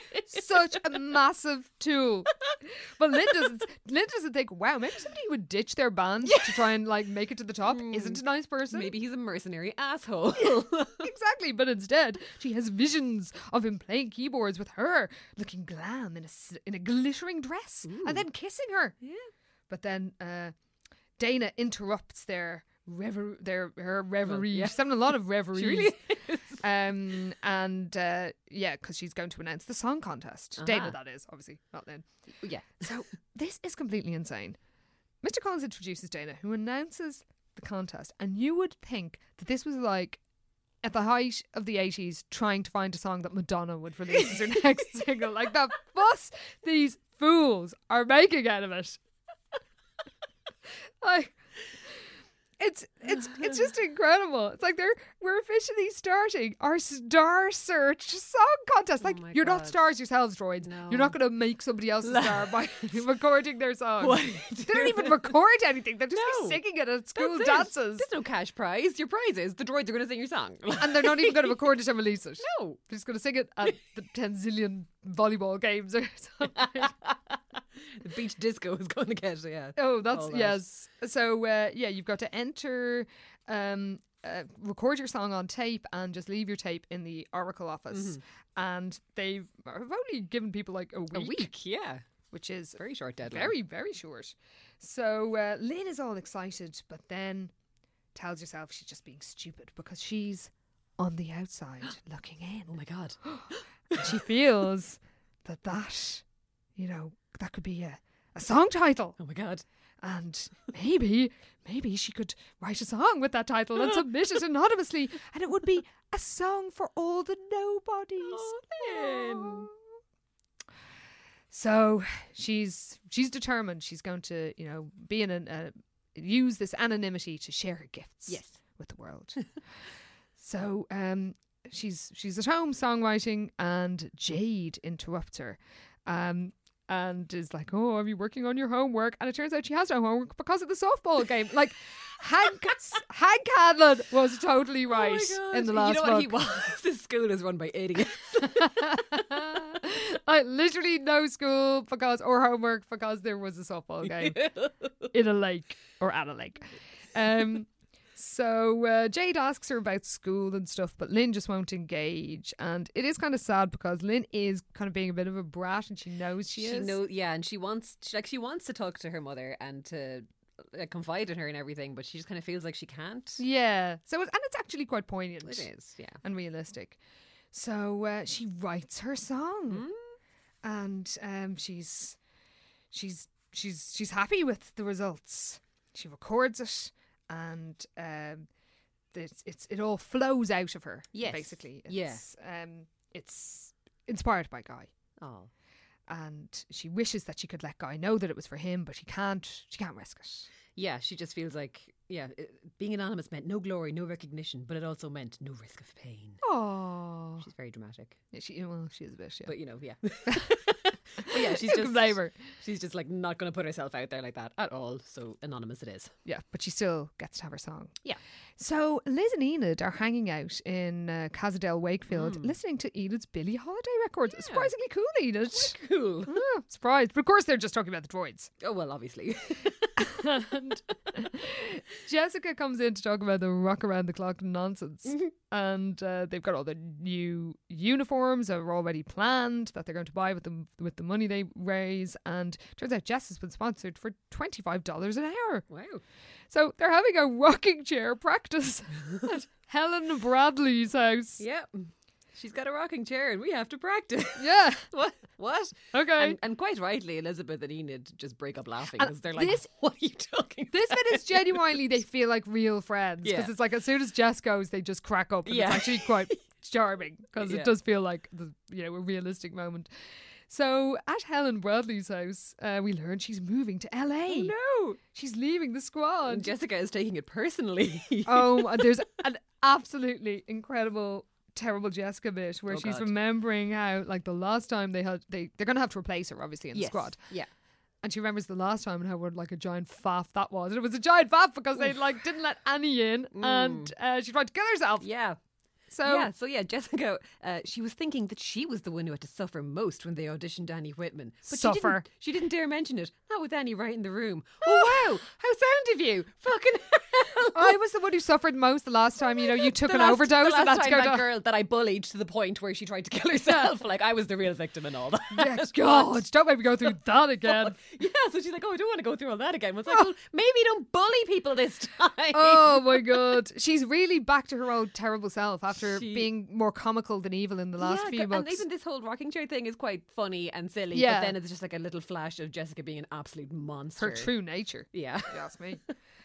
Such a massive tool. But Lynn doesn't Lynn doesn't think, wow, maybe somebody who would ditch their band to try and like make it to the top isn't a nice person. Maybe he's a mercenary asshole. Exactly, but instead she has visions of him playing keyboards with her, looking glam in a, s- in a glittering dress, and then kissing her. Yeah. But then uh, Dana interrupts their rever- their her reverie. yeah. She's having a lot of reveries. She really is. Um, and uh, yeah, because she's going to announce the song contest. Uh-huh. Dana, that is, obviously, not Lynn. Yeah. So this is completely insane. Mister Collins introduces Dana, who announces the contest, and you would think that this was like at the height of the eighties, trying to find a song that Madonna would release as her next single. Like the fuss these fools are making out of it. Like, it's it's it's just incredible. It's like they're we're officially starting our Star Search song contest. Like, Oh my you're not God. stars yourselves, droids. No. You're not going to make somebody else a star by recording their song. What? They don't even record anything. They're just No. be singing it at school That's it. dances, There's no cash prize. Your prize is the droids are going to sing your song. and they're not even going to record it and release it. No. They're just going to sing it at the ten zillion volleyball games or something. The beach disco is going to get, yeah. Oh, that's all that. yes. So uh, yeah, you've got to enter, um, uh, record your song on tape, and just leave your tape in the Oracle office. And they've have only given people like a week, A week, yeah. which is Very short deadline. very very short. So uh, Lynn is all excited, but then tells herself she's just being stupid because she's on the outside looking in. Oh my God. And she feels that that, you know, that could be a, a song title. Oh my God. And maybe, maybe she could write a song with that title and submit it anonymously, and it would be a song for all the nobodies. Oh, Lynn. So she's she's determined. She's going to, you know, be in an, uh, use this anonymity to share her gifts Yes. with the world. So um, she's she's at home songwriting, and Jade interrupts her. Um, and is like, oh, are you working on your homework? And it turns out she has no homework because of the softball game. Like, Hank Hank Hanlon was totally right Oh my in the God. last You know what he book. was? This school is run by idiots. Like, literally no school because or homework because there was a softball game in a lake or at a lake. Um, so uh, Jade asks her about school and stuff, but Lynn just won't engage, and it is kind of sad because Lynn is kind of being a bit of a brat, and she knows she, She is. know, yeah, and she wants, she, like, she wants to talk to her mother and to like, confide in her and everything, but she just kind of feels like she can't. Yeah. So it, and it's actually quite poignant. It is, yeah. And realistic. So uh, she writes her song, and um, she's she's she's she's happy with the results. She records it, and um, it's, it's it all flows out of her. Yes. Basically. It's, Yeah. Um, it's inspired by Guy. Oh. And she wishes that she could let Guy know that it was for him, but she can't. She can't risk it. Yeah, she just feels like, yeah, it, being anonymous meant no glory, no recognition, but it also meant no risk of pain. Oh, She's very dramatic. yeah, she well, she is a bit. Yeah, But, you know, yeah. But yeah, she's You just can blame her. she's just like not going to put herself out there like that at all. So anonymous it is. Yeah, but she still gets to have her song. Yeah. So Liz and Enid are hanging out in uh, Casadale, Wakefield, listening to Enid's Billie Holiday records. Surprisingly cool, Enid. Cool. Oh, surprised. But of course, they're just talking about the droids. Oh, well, obviously. And Jessica comes in to talk about the rock around the clock nonsense. And uh, they've got all the new uniforms that are already planned that they're going to buy with the, with the money they raise. And turns out Jess has been sponsored for twenty-five dollars an hour. Wow. So they're having a rocking chair practice at Helen Bradley's house. Yeah. She's got a rocking chair and we have to practice. Yeah. What? What? Okay. And, and quite rightly, Elizabeth and Enid just break up laughing And because they're like, this- what are you talking This about? bit is genuinely, they feel like real friends. Because Yeah. it's like as soon as Jess goes, they just crack up. And Yeah. it's actually quite charming because Yeah. it does feel like the, you know, a realistic moment. So at Helen Bradley's house, uh, we learn she's moving to L A. No. She's leaving the squad. And Jessica is taking it personally. Oh, and there's an absolutely incredible, terrible Jessica bit where Oh, she's God. remembering how, like, the last time they had, they they're going to have to replace her, obviously, in the Yes. squad. Yeah. And she remembers the last time and how what like a giant faff that was. And it was a giant faff because they like didn't let Annie in, and uh, she tried to kill herself. Yeah. So yeah, so yeah, Jessica, uh, she was thinking that she was the one who had to suffer most when they auditioned Annie Whitman. But She Suffer. didn't, she didn't dare mention it. Not with Annie right in the room. Oh, wow. How sound of you. Fucking hell. I was the one who suffered most the last time. You know, you took The an last- overdose the and last had to time go that to. girl that I bullied to the point where she tried to kill herself. Like, I was the real victim in all that. Yeah, God, don't make me go through that again. Yeah, so she's like, oh, I don't want to go through all that again. I was like, well, maybe don't bully people this time. Oh my God, she's really back to her old terrible self after She- being more comical than evil in the last yeah, few and books. even this whole rocking chair thing is quite funny and silly. Yeah. But then it's just like a little flash of Jessica being an absolute monster. her true nature. Yeah. If you ask me.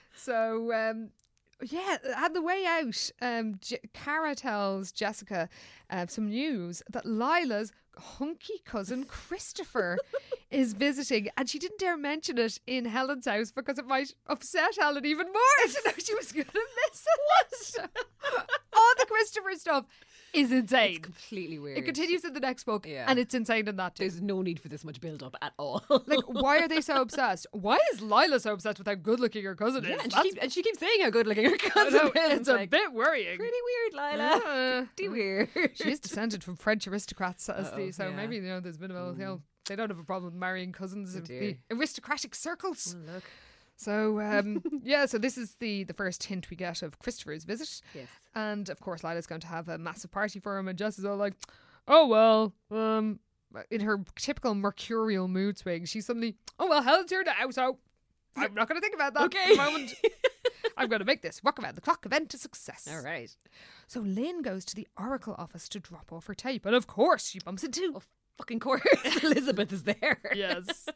So, um, yeah, on the way out, um, J- Cara tells Jessica uh, some news that Lila's hunky cousin Christopher is visiting, and she didn't dare mention it in Helen's house because it might upset Helen even more. So now she was going to miss it. All the Christopher stuff is insane. It's completely weird. It continues in the next book, Yeah. and it's insane in that too. There's no need for this much build up at all. Like, why are they so obsessed? Why is Lila so obsessed with how good looking her cousin yeah, is? and she, That's keeps, and she keeps saying how good looking her I cousin know, is. it's a like, bit worrying. pretty weird, Lila. Yeah. Pretty weird. She is descended from French aristocrats, as Uh-oh, the, so yeah. maybe you know there's a bit of a you know they don't have a problem marrying cousins of the dear. aristocratic circles. Oh, look. So um, yeah, so this is the the first hint we get of Christopher's visit, Yes. and of course Lila's going to have a massive party for him, and Jess is all like, "Oh well," um, in her typical mercurial mood swing, she's suddenly, "Oh well, Helen's here now, so I'm not going to think about that Okay. for the moment. I'm going to make this walk around the clock event a success." All right. So Lynn goes to the Oracle office to drop off her tape, and of course she bumps into. Oh, fucking course. Elizabeth is there. Yes.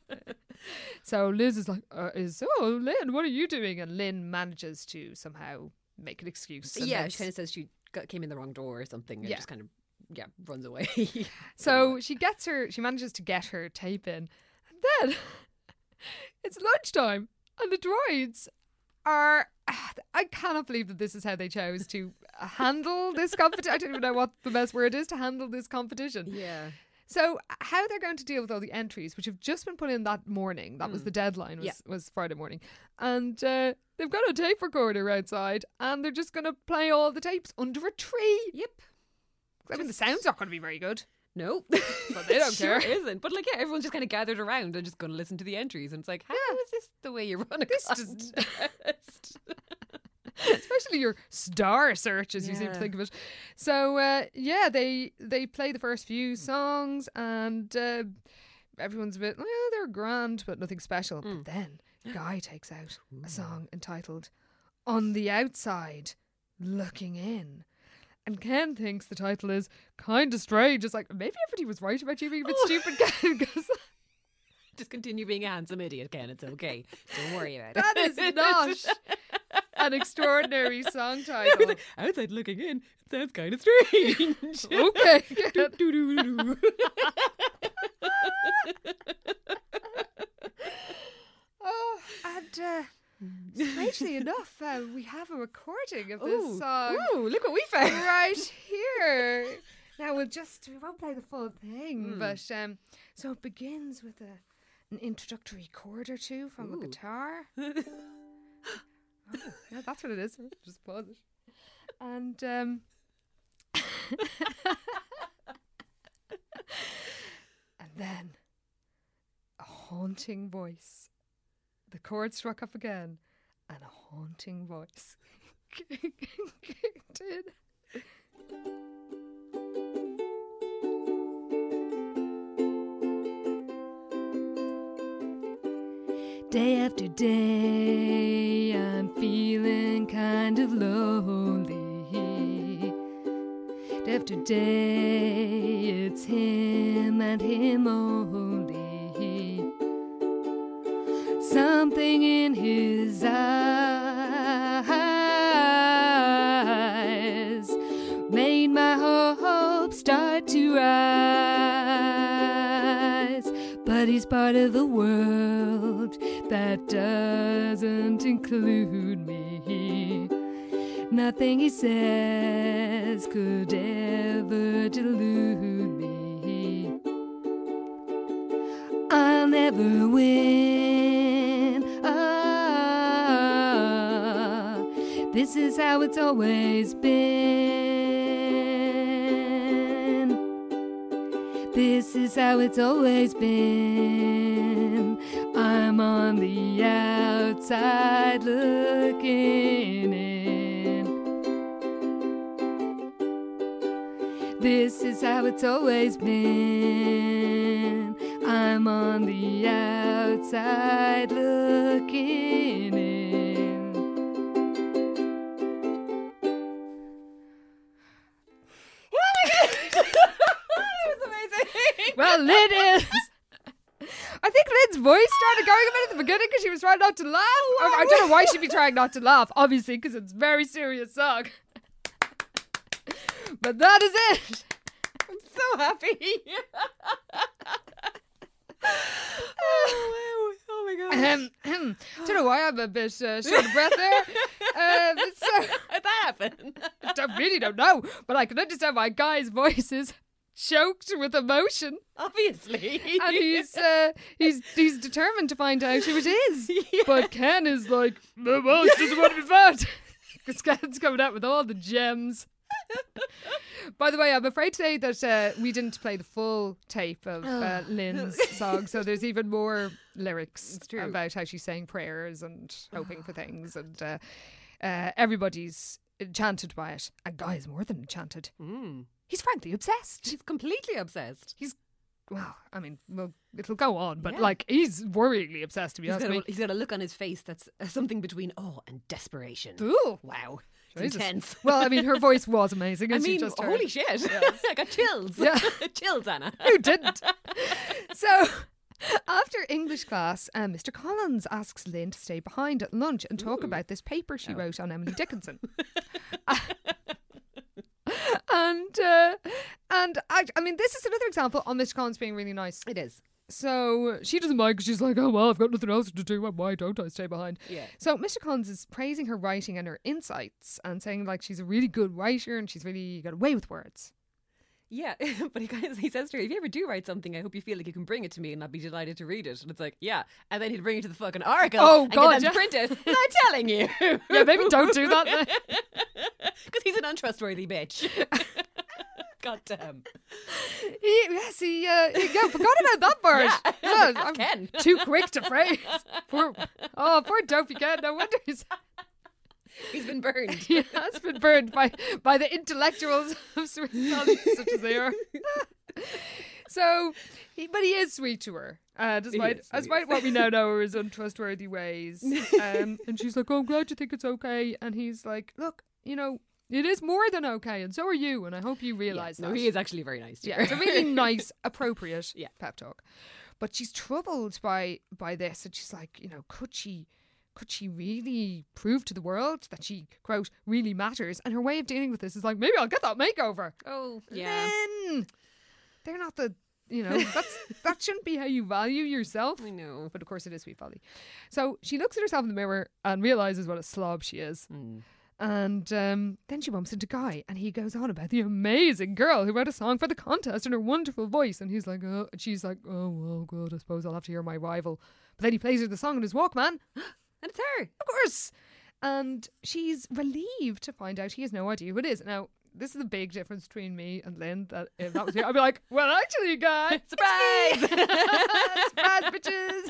So Liz is like, uh, "Is oh Lynn, what are you doing?" And Lynn manages to somehow make an excuse. and Yeah, then she kind of says she got, came in the wrong door or something and Yeah. just kind of, yeah, runs away. So she gets her, she manages to get her tape in. And then it's lunchtime and the droids are, I cannot believe that this is how they chose to handle this competition. I don't even know what the best word is to handle this competition. yeah. So how they're going to deal with all the entries, which have just been put in that morning, that was the deadline, was, Yeah. was Friday morning. And uh, they've got a tape recorder outside and they're just going to play all the tapes under a tree. Yep. I mean, the sound's not going to be very good. No. But they don't Sure care. isn't. But like, yeah, everyone's just kind of gathered around and just going to listen to the entries. And it's like, how is this the way you run a This contest? just- Especially your star search, as you seem to Yeah. think of it. So uh, yeah, they they play the first few songs, and uh, everyone's a bit, well, they're grand, but nothing special. But then Guy takes out a song entitled "On the Outside, Looking In." And Ken thinks the title is kind of strange. It's like, maybe everybody was right about you being a bit stupid, Ken. 'Cause Just continue being a handsome idiot, Ken. It's okay. Don't worry about it. That is not an extraordinary song title. Like, outside looking in, it sounds kind of strange. Okay. Do-do-do-do. Oh, and uh, strangely enough, uh, we have a recording of this Ooh, song ooh, look what we found. right here. Now we'll just we won't play the full thing, Mm. but um, so it begins with a an introductory chord or two from Ooh. a guitar. Oh, yeah, that's what it is. Just pause it. And um, and then a haunting voice. The chord struck up again, and a haunting voice kicked in. Day after day, I'm feeling kind of lonely. Day after day, it's him and him only. Something in his eyes made my hope start to rise. But he's part of the world that doesn't include me. Nothing he says could ever delude me. I'll never win. Ah, this is how it's always been. This is how it's always been. I'm on the outside looking in. This is how it's always been. I'm on the outside looking in. Oh my God! That was amazing. Well, Lynn is. I think Lynn's voice started going a bit at the beginning because she was trying not to laugh. I, I don't know why she'd be trying not to laugh, obviously, because it's a very serious song. But that is it. I'm so happy. oh, wow. Oh my God. Um, don't know why I'm a bit uh, short of breath there. Um, so, How'd that happen? I don't, really don't know, but I can understand why Guy's voice is choked with emotion, Obviously. and he's uh, he's he's determined to find out who it is. Yeah. But Ken is like, no, well, it doesn't want to be found, because Ken's coming out with all the gems. By the way, I'm afraid to say that uh, we didn't play the full tape of uh, Lynn's song, so there's even more lyrics It's true. about how she's saying prayers and hoping for things, and uh, uh, everybody's enchanted by it, and Guy is more than enchanted. Mm. He's frankly obsessed. She's completely obsessed. He's, well, I mean, well, it'll go on, but Yeah. like, he's worryingly obsessed, to be He's honest got, a, with he's got a look on his face that's uh, something between awe and desperation. me. Ooh. Wow. It's Jesus. intense. Well, I mean, her voice was amazing, I as you mean, just heard. holy shit. I got chills. Yeah. Chills, Anna. Who didn't? So, after English class, uh, Mister Collins asks Lynn to stay behind at lunch and talk Ooh. about this paper she Oh. wrote on Emily Dickinson. Uh, and uh, and I, I mean, this is another example on Mister Collins being really nice. It is. So she doesn't mind because she's like, oh, well, I've got nothing else to do. Why don't I stay behind? Yeah. So Mister Collins is praising her writing and her insights and saying like she's a really good writer and she's really got away with words. Yeah, but he, kind of, he says to her, if you ever do write something, I hope you feel like you can bring it to me and I'd be delighted to read it. And it's like, yeah. And then he'd bring it to the fucking Oracle Oh, and God, get them yeah. to print it. I'm telling you. Yeah, maybe don't do that. Because he's an untrustworthy bitch. God damn. He, yes, he, uh, he yeah, forgot about that part. Yeah, Yeah, that's I'm Ken. too quick to praise. Poor, oh, poor dopey Ken. No wonder he's, He's been burned. he has been burned by, by the intellectuals of Sweet Valley, such as they are. So, he, but he is sweet to her, uh, despite, is, he despite is. what we now know are his untrustworthy ways. Um, and she's like, oh, I'm glad you think it's okay. And he's like, look, you know, It is more than okay, and so are you, and I hope you Yeah. realise No, that. he is actually very nice to Yeah, her. it's a really nice, appropriate Yeah. pep talk. But she's troubled by by this, and she's like, you know, could she could she really prove to the world that she, quote, really matters? And her way of dealing with this is like, maybe I'll get that makeover. Oh, yeah. Lynn! They're not the, you know, that's that shouldn't be how you value yourself. I know. But of course it is sweet folly. So she looks at herself in the mirror and realises what a slob she is. Mm. And um, then she bumps into Guy, and he goes on about the amazing girl who wrote a song for the contest and her wonderful voice. And he's like, oh, and she's like, oh, well, good, I suppose I'll have to hear my rival. But then he plays her the song on his Walkman. And it's her. Of course. And she's relieved to find out he has no idea who it is. Now, this is the big difference between me and Lynn. That if that was me, I'd be like, well, actually, Guy, Surprise! surprise, bitches.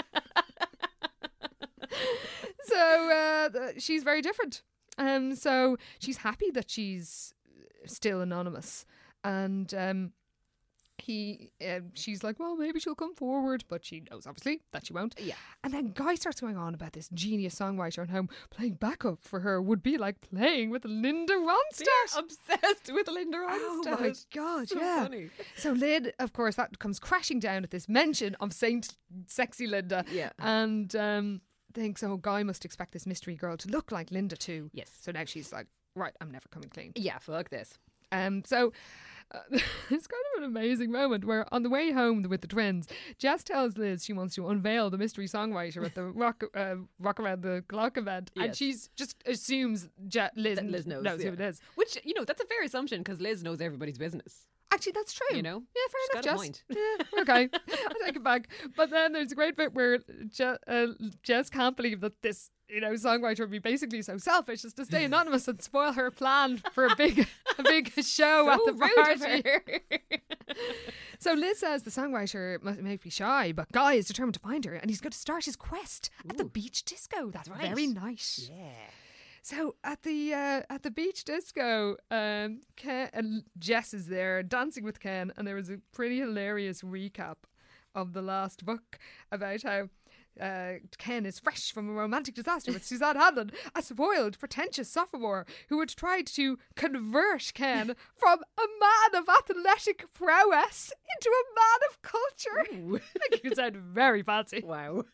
So uh, th- she's very different. Um, so she's happy that she's still anonymous, and um, he, uh, she's like, well, maybe she'll come forward, but she knows obviously that she won't. Yeah. And then Guy starts going on about this genius songwriter and how playing backup for her would be like playing with Linda Ronstadt. They're obsessed with Linda Oh Ronstadt. my god, So yeah. funny. So Lynn, of course, that comes crashing down at this mention of Saint Sexy Linda. Yeah. And um, thinks, oh, Guy must expect this mystery girl to look like Linda too. Yes. So now she's like, right, I'm never coming clean. Yeah, fuck this. Um, so uh, it's kind of an amazing moment where on the way home with the twins, Jess tells Liz she wants to unveil the mystery songwriter at the rock, uh, rock around the clock event, and Yes. she's just assumes Je- Liz, That Liz knows, knows yeah. who it is. Which, you know, that's a fair assumption because Liz knows everybody's business. Actually, that's true. You know? Yeah, fair She's enough, got a Jess. point. Yeah, okay. I'll take it back. But then there's a great bit where Je- uh, Jess can't believe that this, you know, songwriter would be basically so selfish as to stay anonymous and spoil her plan for a big, a big show at So the rude of party. her. So Liz says the songwriter must may be shy, but Guy is determined to find her, and he's going to start his quest at the Ooh. beach disco. That's Right. very nice. Yeah. So at the uh, at the beach disco, um, Ken, uh, Jess is there dancing with Ken, and there was a pretty hilarious recap of the last book about how uh, Ken is fresh from a romantic disaster with Suzanne Hanlon, a spoiled, pretentious sophomore who had tried to convert Ken from a man of athletic prowess into a man of culture. Ooh. Like, you sound very fancy. Wow.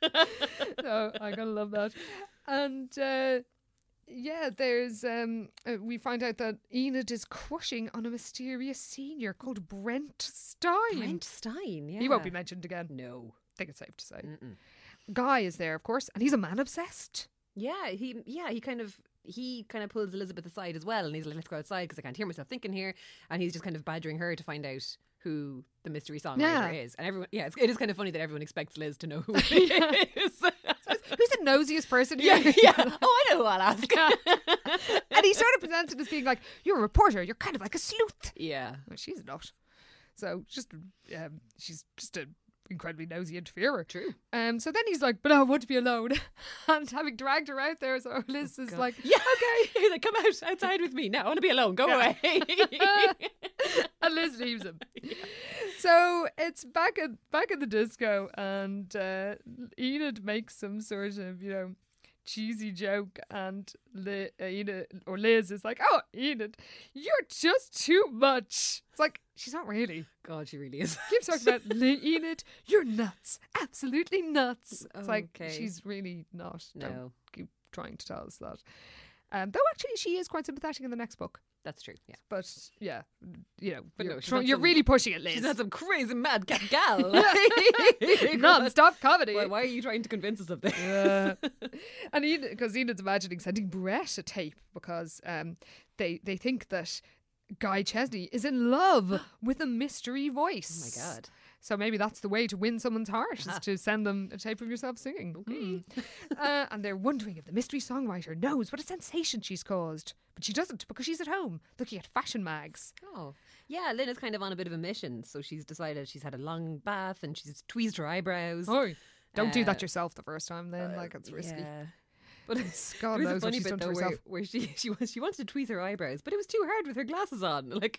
So I'm gonna love that. And uh, yeah, there's um, uh, we find out that Enid is crushing on a mysterious senior called Brent Stein. Brent Stein, yeah. He won't be mentioned again. No. I think it's safe to say. Mm-mm. Guy is there, of course, and he's a man obsessed. Yeah, he yeah he kind of he kind of pulls Elizabeth aside as well, and he's like, "Let's go outside because I can't hear myself thinking here," and he's just kind of badgering her to find out who the mystery songwriter Yeah. is. And everyone, yeah, it's, it is kind of funny that everyone expects Liz to know who it is. Who's the nosiest person here? yeah, yeah. Oh, I know who I'll ask. And he sort of presents it as being like, you're a reporter, you're kind of like a sleuth. yeah. Well, she's not. So just um, she's just an incredibly nosy interferer. True. Um, so then he's like, but I want to be alone. And having dragged her out there, so Liz is like, Yeah, okay. He's like, come out outside with me now. I want to be alone. Go Yeah. away. and Liz leaves him. So it's back at back at the disco, and uh, Enid makes some sort of, you know, cheesy joke, and Li- uh, Enid or Liz is like, "Oh, Enid, you're just too much." It's like she's not really. God, she really is. Keeps talking about Li- Enid. You're nuts, absolutely nuts. It's like Okay. she's really not. Don't No. keep trying to tell us that. Um, though actually, she is quite sympathetic in the next book. That's true. Yeah. But yeah, you know, But you're, no, she's try- not you're some- really pushing it, Liz. She's not some crazy mad cat gal. Non-stop comedy. Why, why are you trying to convince us of this? Yeah. And because Enid's imagining sending Brett a tape because um, they they think that Guy Chesney is in love with a mystery voice. Oh my God. So maybe that's the way to win someone's heart, Ah. is to send them a tape of yourself singing. Okay. Mm. uh, and they're wondering if the mystery songwriter knows what a sensation she's caused. But she doesn't, because she's at home looking at fashion mags. Oh. Yeah, Lynn is kind of on a bit of a mission. So she's decided she's had a long bath and she's tweezed her eyebrows. Oh, don't do Uh, that yourself the first time then, like it's risky. Yeah. But It's, God there was knows a what funny she's bit done to though where, herself. where she she was she wanted to tweeze her eyebrows, but it was too hard with her glasses on. Like, what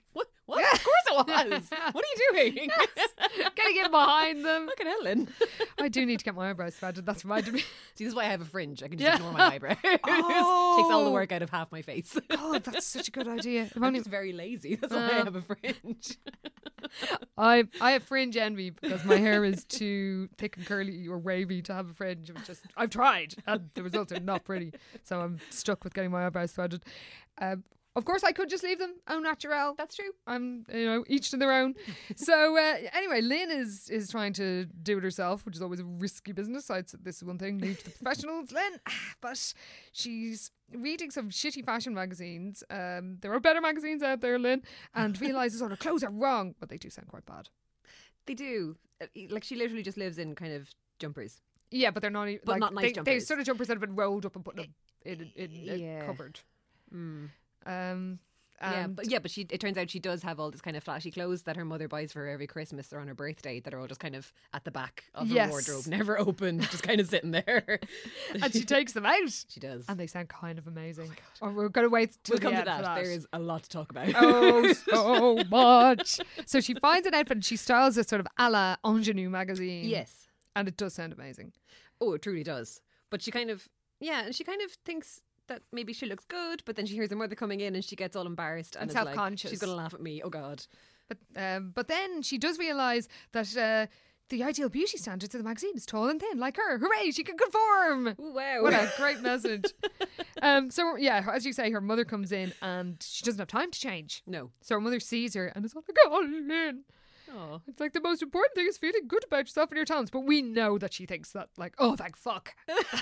What? Of course it was. What are you doing? Getting in behind them. Look at Helen. I do need to get my eyebrows threaded. That's reminded me. See, this is why I have a fringe. I can just Yeah. ignore my eyebrows. Oh. Takes all the work out of half my face. Oh, that's such a good idea. If I'm only just very lazy. That's why I Uh. have a fringe. I I have fringe envy because my hair is too thick and curly or wavy to have a fringe. It was just I've tried and the results are not pretty. So I'm stuck with getting my eyebrows threaded. Um, of course, I could just leave them au naturel. That's true. I'm, you know, each to their own. So uh, anyway, Lynn is is trying to do it herself, which is always a risky business. I'd say this is one thing, leave to the professionals, Lynn. But she's reading some shitty fashion magazines. Um, there are better magazines out there, Lynn, and realises, oh, her clothes are wrong, but they do sound quite bad. They do. Uh, Like, she literally just lives in kind of jumpers. Yeah, but they're not even But like not nice they, they jumpers. sort of jumpers that have been rolled up and put in a, in, a- in a Yeah. cupboard. Mm. Um, Yeah, and but yeah, but she. It turns out she does have all this kind of flashy clothes that her mother buys for her every Christmas or on her birthday that are all just kind of at the back of her Yes. wardrobe, never opened, just kind of sitting there. and she takes them out, She does. and they sound kind of amazing. Or we're going to wait till We'll the come to end that. for that. There is a lot to talk about. Oh, so much. So she finds an outfit and she styles it sort of a la Ingenue magazine. Yes. And it does sound amazing. Oh, it truly does. But she kind of, yeah, and she kind of thinks that maybe she looks good, but then she hears her mother coming in and she gets all embarrassed and, And is like, self-conscious. she's going to laugh at me. Oh, God. But um, but then she does realise that uh, the ideal beauty standards of the magazine is tall and thin, like her. Hooray, she can conform. Ooh, wow. What a great message. um, so, yeah, as you say, her mother comes in and she doesn't have time to change. No. So her mother sees her and is like, oh, Lynn. Oh. It's like the most important thing is feeling good about yourself and your talents. But we know that she thinks that, like, oh, thank fuck.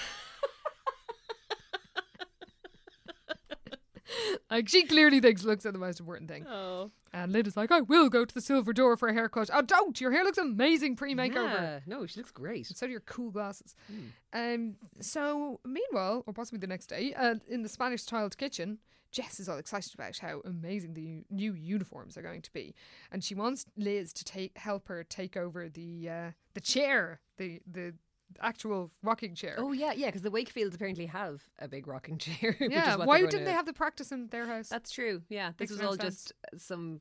Like, she clearly thinks looks are the most important thing. Oh. And Lynn is like, I will go to the Silver Door for a haircut. Oh, don't! Your hair looks amazing pre-makeover. Yeah. No, she looks great. So do your cool glasses. Um. So, meanwhile, or possibly the next day, uh, in the Spanish tiled kitchen, Jess is all excited about how amazing the u- new uniforms are going to be, and she wants Liz to take help her take over the uh, the chair, the the actual rocking chair. Oh, yeah, yeah, because the Wakefields apparently have a big rocking chair. which yeah. is what Why they're didn't gonna- they have the practice in their house? That's true. Yeah, this Makes was no all sense. just some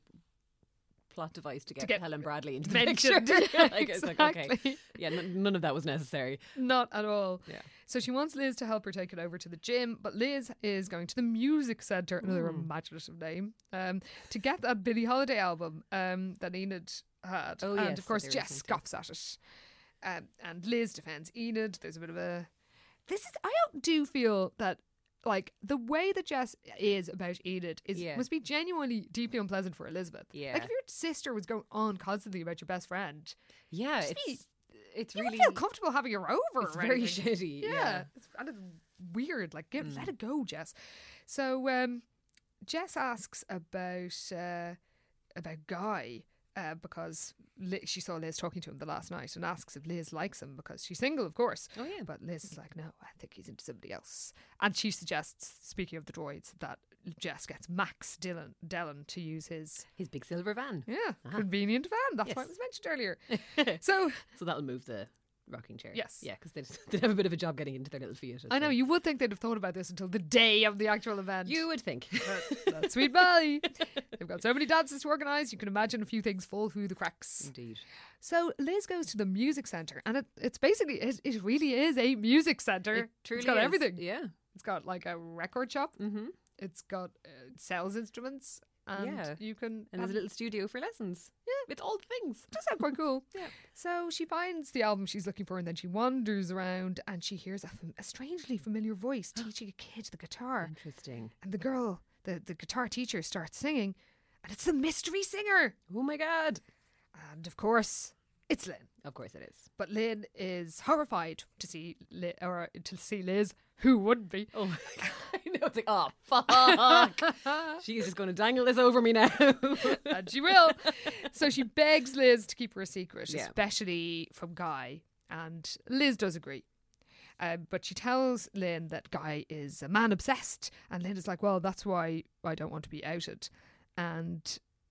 plot device to get, get Helen Bradley into the mentioned. picture. Like, it's like, okay, Exactly. yeah, n- none of that was necessary. Not at all. Yeah. So she wants Liz to help her take it over to the gym, but Liz is going to the music centre, another imaginative name, um, to get that Billie Holiday album um, that Enid had. Oh, and yes, of course, that they were Jess listening to. scoffs at it. Um, and Liz defends Enid. There's a bit of a. This is. I do feel that. Like, the way that Jess is about Enid is Yeah. must be genuinely deeply unpleasant for Elizabeth. Yeah. Like, if your sister was going on constantly about your best friend, Yeah, Just it's be- it's you really would feel comfortable having her over. it's or very anything. shitty. Yeah, Yeah. it's kind of weird. Like, give, let it go, Jess. So, um, Jess asks about uh, about Guy uh, because Li- she saw Liz talking to him the last night, and asks if Liz likes him because she's single, of course. Oh, yeah. But Liz is like, no, I think he's into somebody else. And she suggests, speaking of the droids, that Jess gets Max Dillon, Dillon to use his His big silver van. yeah convenient van. That's why it Yes. was mentioned earlier. So So that'll move the rocking chair. Yes. Yeah, because they'd, they'd have a bit of a job getting into their little Fiat. I know so- you would think they'd have thought about this until the day of the actual event. You would think. But that's Sweet Valley. They've got so many dances to organise, you can imagine a few things fall through the cracks. Indeed. So Liz goes to the music centre, and it, it's basically, it, it really is a music centre. It truly it's got is. everything. Yeah. It's got like a record shop, Mm-hmm. it's got uh, it sells instruments, and Yeah. you can. And there's have- a little studio for lessons. Yeah. It's all the things. does sound quite cool. Yeah. So she finds the album she's looking for, and then she wanders around and she hears a, fam- a strangely familiar voice teaching a kid the guitar. Interesting. And the girl, the, the guitar teacher, starts singing, and it's the mystery singer. Oh my God. And of course, it's Lynn. Of course it is. But Lynn is horrified to see Li- or to see Liz. Who wouldn't be? Oh my God. I know. It's like, oh, fuck. She's just going to dangle this over me now. And she will. So she begs Liz to keep her a secret, Yeah. especially from Guy. And Liz does agree. Uh, but she tells Lynn that Guy is a man obsessed. And Lynn is like, well, that's why I don't want to be outed. And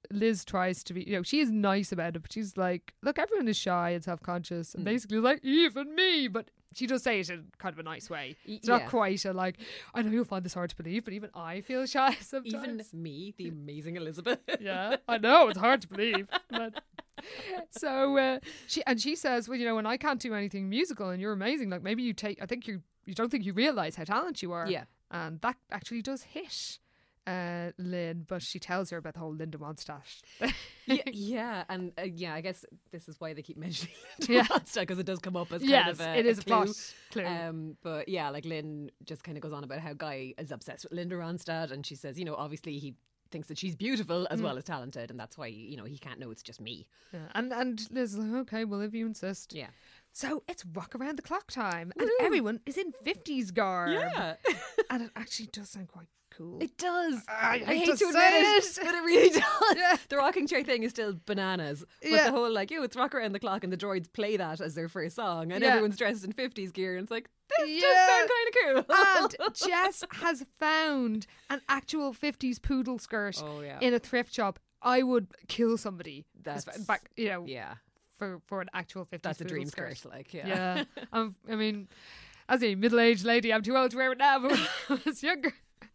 Liz tries to be, you know, she is nice about it, but she's like, look, everyone is shy and self-conscious, and mm. basically like, even me, but she does say it in kind of a nice way. It's yeah. not quite a like, I know you'll find this hard to believe, but even I feel shy sometimes. Even me, the amazing Elizabeth. Yeah, I know, it's hard to believe. But so uh, she and she says, well, you know, when I can't do anything musical and you're amazing, like maybe you take, I think you you don't think you realise how talented you are. Yeah. And that actually does hit uh, Lynn, but she tells her about the whole Linda Ronstadt. yeah, yeah, and uh, yeah, I guess this is why they keep mentioning Linda yeah. Ronstadt, because it does come up as kind yes, of a, it is a a clue. plot clue. Um, but yeah, like Lynn just kind of goes on about how Guy is obsessed with Linda Ronstadt, and she says, you know, obviously he thinks that she's beautiful as mm. well as talented, and that's why, you know, he can't know it's just me. Yeah. And and Liz is like, okay, well, if you insist. Yeah. So it's rock around the clock time, and Woo. everyone is in fifties garb. Yeah. And it actually does sound quite cool. It does. I, I hate to, to admit it, it, but it really does. Yeah. The rocking chair thing is still bananas. But yeah. the whole, like, yo, it's rock around the clock, and the droids play that as their first song, and yeah. everyone's dressed in fifties gear, and it's like, this yeah. does sound kind of cool. And Jess has found an actual fifties poodle skirt oh, yeah. in a thrift shop. I would kill somebody. That's back, you know. Yeah. For, for an actual fifties That's a poodle dream skirt. skirt, like, yeah. Yeah. I'm, I mean, as a middle-aged lady, I'm too old to wear it now, but when I was younger,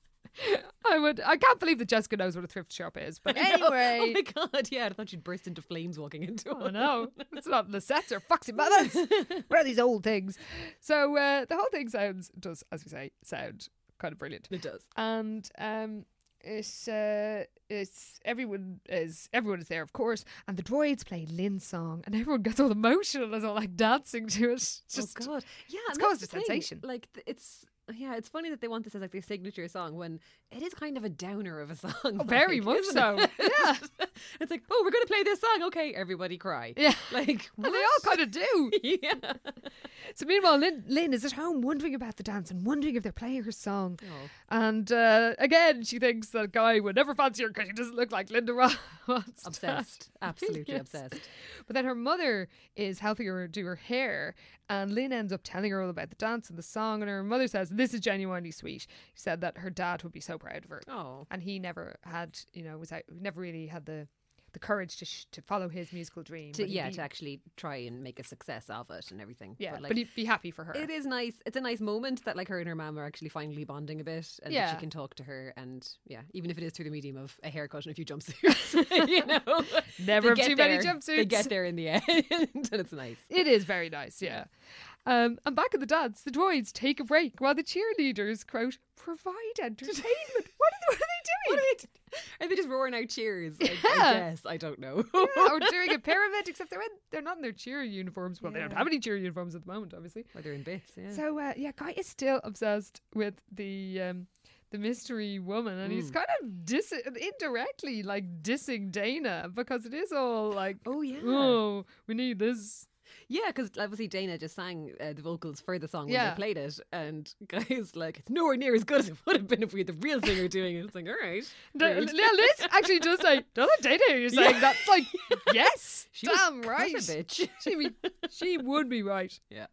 I would. I can't believe that Jessica knows what a thrift shop is. But anyway. Oh my God, yeah. I thought she'd burst into flames walking into it. Oh no, it's not Lisettes or Foxy Mothers. Where are these old things? So uh, the whole thing sounds, does, as we say, sound kind of brilliant. It does. And um, it's, uh, it's, everyone is, everyone is there, of course. And the droids play Lynn's song, and everyone gets all emotional and is all like dancing to it. It's just, oh God. Yeah. It's and caused a that's the thing. sensation. Like, it's, yeah, it's funny that they want this as like their signature song when it is kind of a downer of a song. Oh, like, very much so. Yeah. It's like, oh, we're going to play this song. Okay, everybody cry. Yeah. Like, what? And they all kind of do. Yeah. So meanwhile, Lynn, Lynn is at home wondering about the dance and wondering if they're playing her song. Oh. And uh, again, she thinks that Guy would never fancy her because she doesn't look like Linda Ronstadt. Obsessed. Absolutely yes. obsessed. But then her mother is helping her do her hair, and Lynn ends up telling her all about the dance and the song, and her mother says, and this is genuinely sweet, she said that her dad would be so proud of her. Oh. And he never had, you know, was out, never really had the the courage to sh- to follow his musical dream. To, yeah, be, to actually try and make a success of it and everything. Yeah, but, like, but he'd be happy for her. It is nice. It's a nice moment that like her and her mum are actually finally bonding a bit, and yeah. that she can talk to her, and yeah, even if it is through the medium of a haircut and a few jumpsuits, you know, never have too there, many jumpsuits. They get there in the end, and it's nice. It is very nice, yeah. Um, and back at the dance, the droids take a break while the cheerleaders, quote, provide entertainment. What are, what are they doing? What are, they, are they just roaring out cheers? I, Yeah. I guess. I don't know. Yeah, or doing a pyramid, except they're in, they're not in their cheer uniforms. Well, Yeah. they don't have any cheer uniforms at the moment, obviously. Or they're in bits, yeah. So, uh, yeah, Guy is still obsessed with the um, the mystery woman, and he's Mm. kind of dis- indirectly like dissing Dana because it is all like, oh, yeah. oh, we need this. Yeah, because obviously Dana just sang uh, the vocals for the song when Yeah. they played it, and Guy's like, it's nowhere near as good as it would have been if we had the real singer doing it. It's like, all right. Da- rude. yeah, Liz actually does say, doesn't Dana hear you saying Yeah. that? It's like, yes, She was damn cut a right. bitch. she, be, she would be right. Yeah.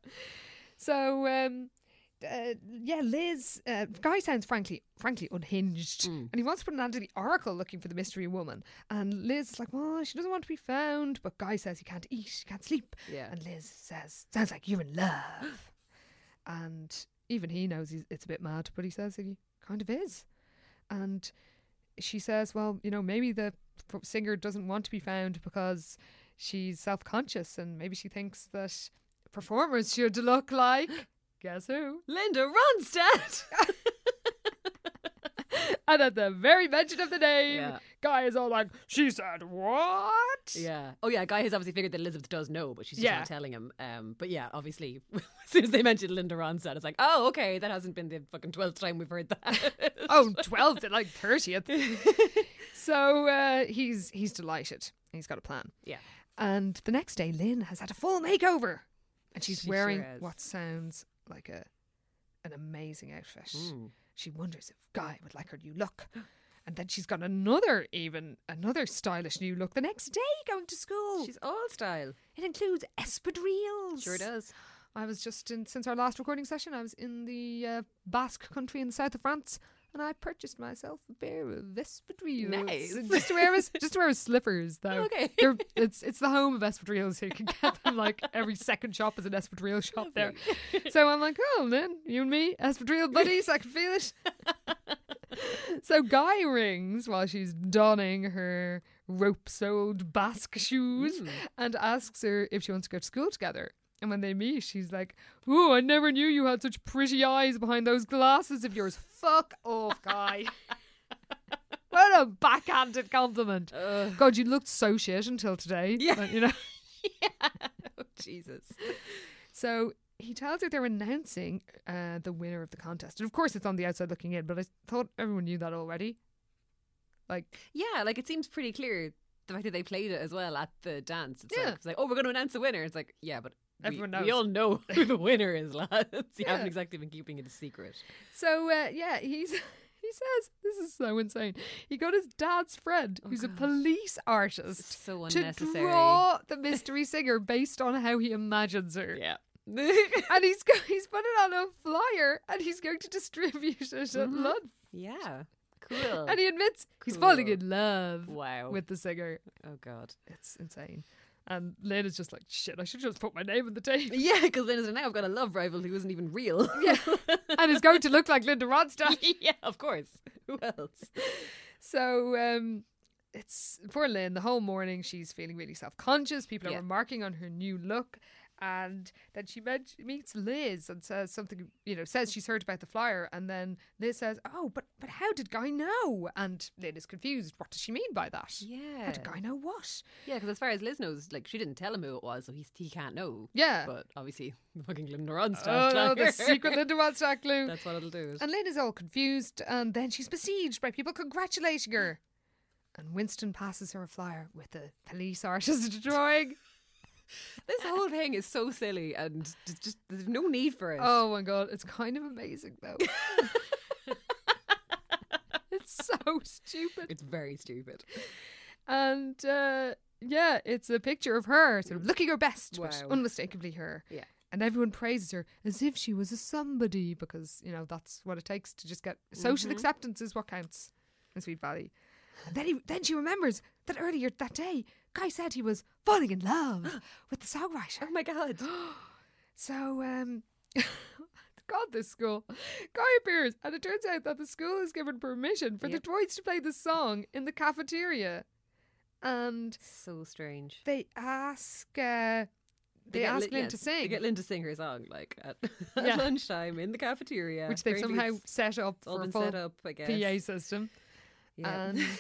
So, um, uh, yeah, Liz, uh, Guy sounds frankly, frankly unhinged, Mm. and he wants to put an ad to the Oracle looking for the mystery woman. And Liz is like, well, she doesn't want to be found, but Guy says he can't eat, he can't sleep. Yeah. And Liz says, sounds like you're in love. And even he knows he's, it's a bit mad, but he says he kind of is. And she says, well, you know, maybe the f- singer doesn't want to be found because she's self-conscious, and maybe she thinks that performers should look like, guess who? Linda Ronstadt. And at the very mention of the name, Yeah. Guy is all like, she said what? Yeah. Oh, yeah. Guy has obviously figured that Elizabeth does know, but she's just Yeah. not telling him. Um, but yeah, obviously, as soon as they mentioned Linda Ronstadt, it's like, oh, okay, that hasn't been the fucking twelfth time we've heard that. Oh, twelfth and like thirtieth. So uh, he's he's delighted. He's got a plan. Yeah. And the next day, Lynn has had a full makeover, and she's She wearing sure has. what sounds like a an amazing outfit. Mm. She wonders if Guy would like her new look. And then she's got another, even another stylish new look the next day going to school. She's all style. It includes espadrilles. Sure does. I was just in, since our last recording session, I was in the uh, Basque country in the south of France. and I purchased myself a pair of espadrilles. Nice. Just to wear as just to wear as slippers, though. Okay. They're, it's it's the home of espadrilles. So you can get them like every second shop is an espadrille shop there. So I'm like, oh, Lynn, you and me, espadrille buddies. I can feel it. So Guy rings while she's donning her rope-soled Basque shoes Mm. and asks her if she wants to go to school together. And when they meet, she's like, "Oh, I never knew you had such pretty eyes behind those glasses of yours." Fuck off, Guy. What a backhanded compliment. Ugh. God, you looked so shit until today. Yeah. But, you know. Yeah. Oh, Jesus. So he tells her they're announcing uh, the winner of the contest. And of course, it's on the outside looking in, but I thought everyone knew that already. Like, Yeah, like it seems pretty clear the fact that they played it as well at the dance. It's, Yeah. like, it's like, oh, we're going to announce the winner. It's like, yeah, but we, Everyone we knows. all know who the winner is, lads. You Yeah. haven't exactly been keeping it a secret. so uh, yeah, he's he says, this is so insane. He got his dad's friend, who's a God. police artist, So to unnecessary. draw the mystery singer based on how he imagines her. Yeah. And he's go- he's put it on a flyer and he's going to distribute it at Mhm. lunch. yeah. Cool. And he admits he's Cool. falling in love Wow. with the singer. oh, God. It's insane. And Lynn is just like, shit, I should just put my name on the tape. Yeah, because then it's now I've got a love rival who isn't even real. Yeah. And it's going to look like Linda Ronstadt. yeah, of course. Who else? So um, it's for Lynn, the whole morning she's feeling really self-conscious. People are Yeah. remarking on her new look. And then she met, meets Liz and says something, you know, says she's heard about the flyer. And then Liz says, oh, but but how did Guy know? And Lynn is confused. What does she mean by that? Yeah. How did Guy know what? Yeah, because as far as Liz knows, like she didn't tell him who it was, so he's, he can't know. Yeah. But obviously, fucking Linda Ronstadt. Oh, no, the like- secret Linda Ronstadt clue. That's what it'll do. It. And Lynn is all confused, and then she's besieged by people congratulating her. And Winston passes her a flyer with a police artist drawing. This whole thing is so silly, and just, just there's no need for it. Oh my god, it's kind of amazing though. It's so stupid. It's very stupid. And uh, yeah, it's a picture of her sort of looking her best, but Wow. unmistakably her. Yeah. And everyone praises her as if she was a somebody, because, you know, that's what it takes to just get social Mhm. acceptance is what counts in Sweet Valley. And then he, then she remembers that earlier that day, Guy said he was falling in love with the songwriter. Oh my god. So, um, God, this school. Guy appears, and it turns out that the school has given permission for Yep. the droids to play the song in the cafeteria. And So strange. they ask, uh, they, get ask Lin- Lynn yes, to sing, They get Lynn to sing her song, like at, at Yeah. lunchtime in the cafeteria, which they've Apparently somehow it's set up all for a been full set up, I guess. P A system. Yeah. And,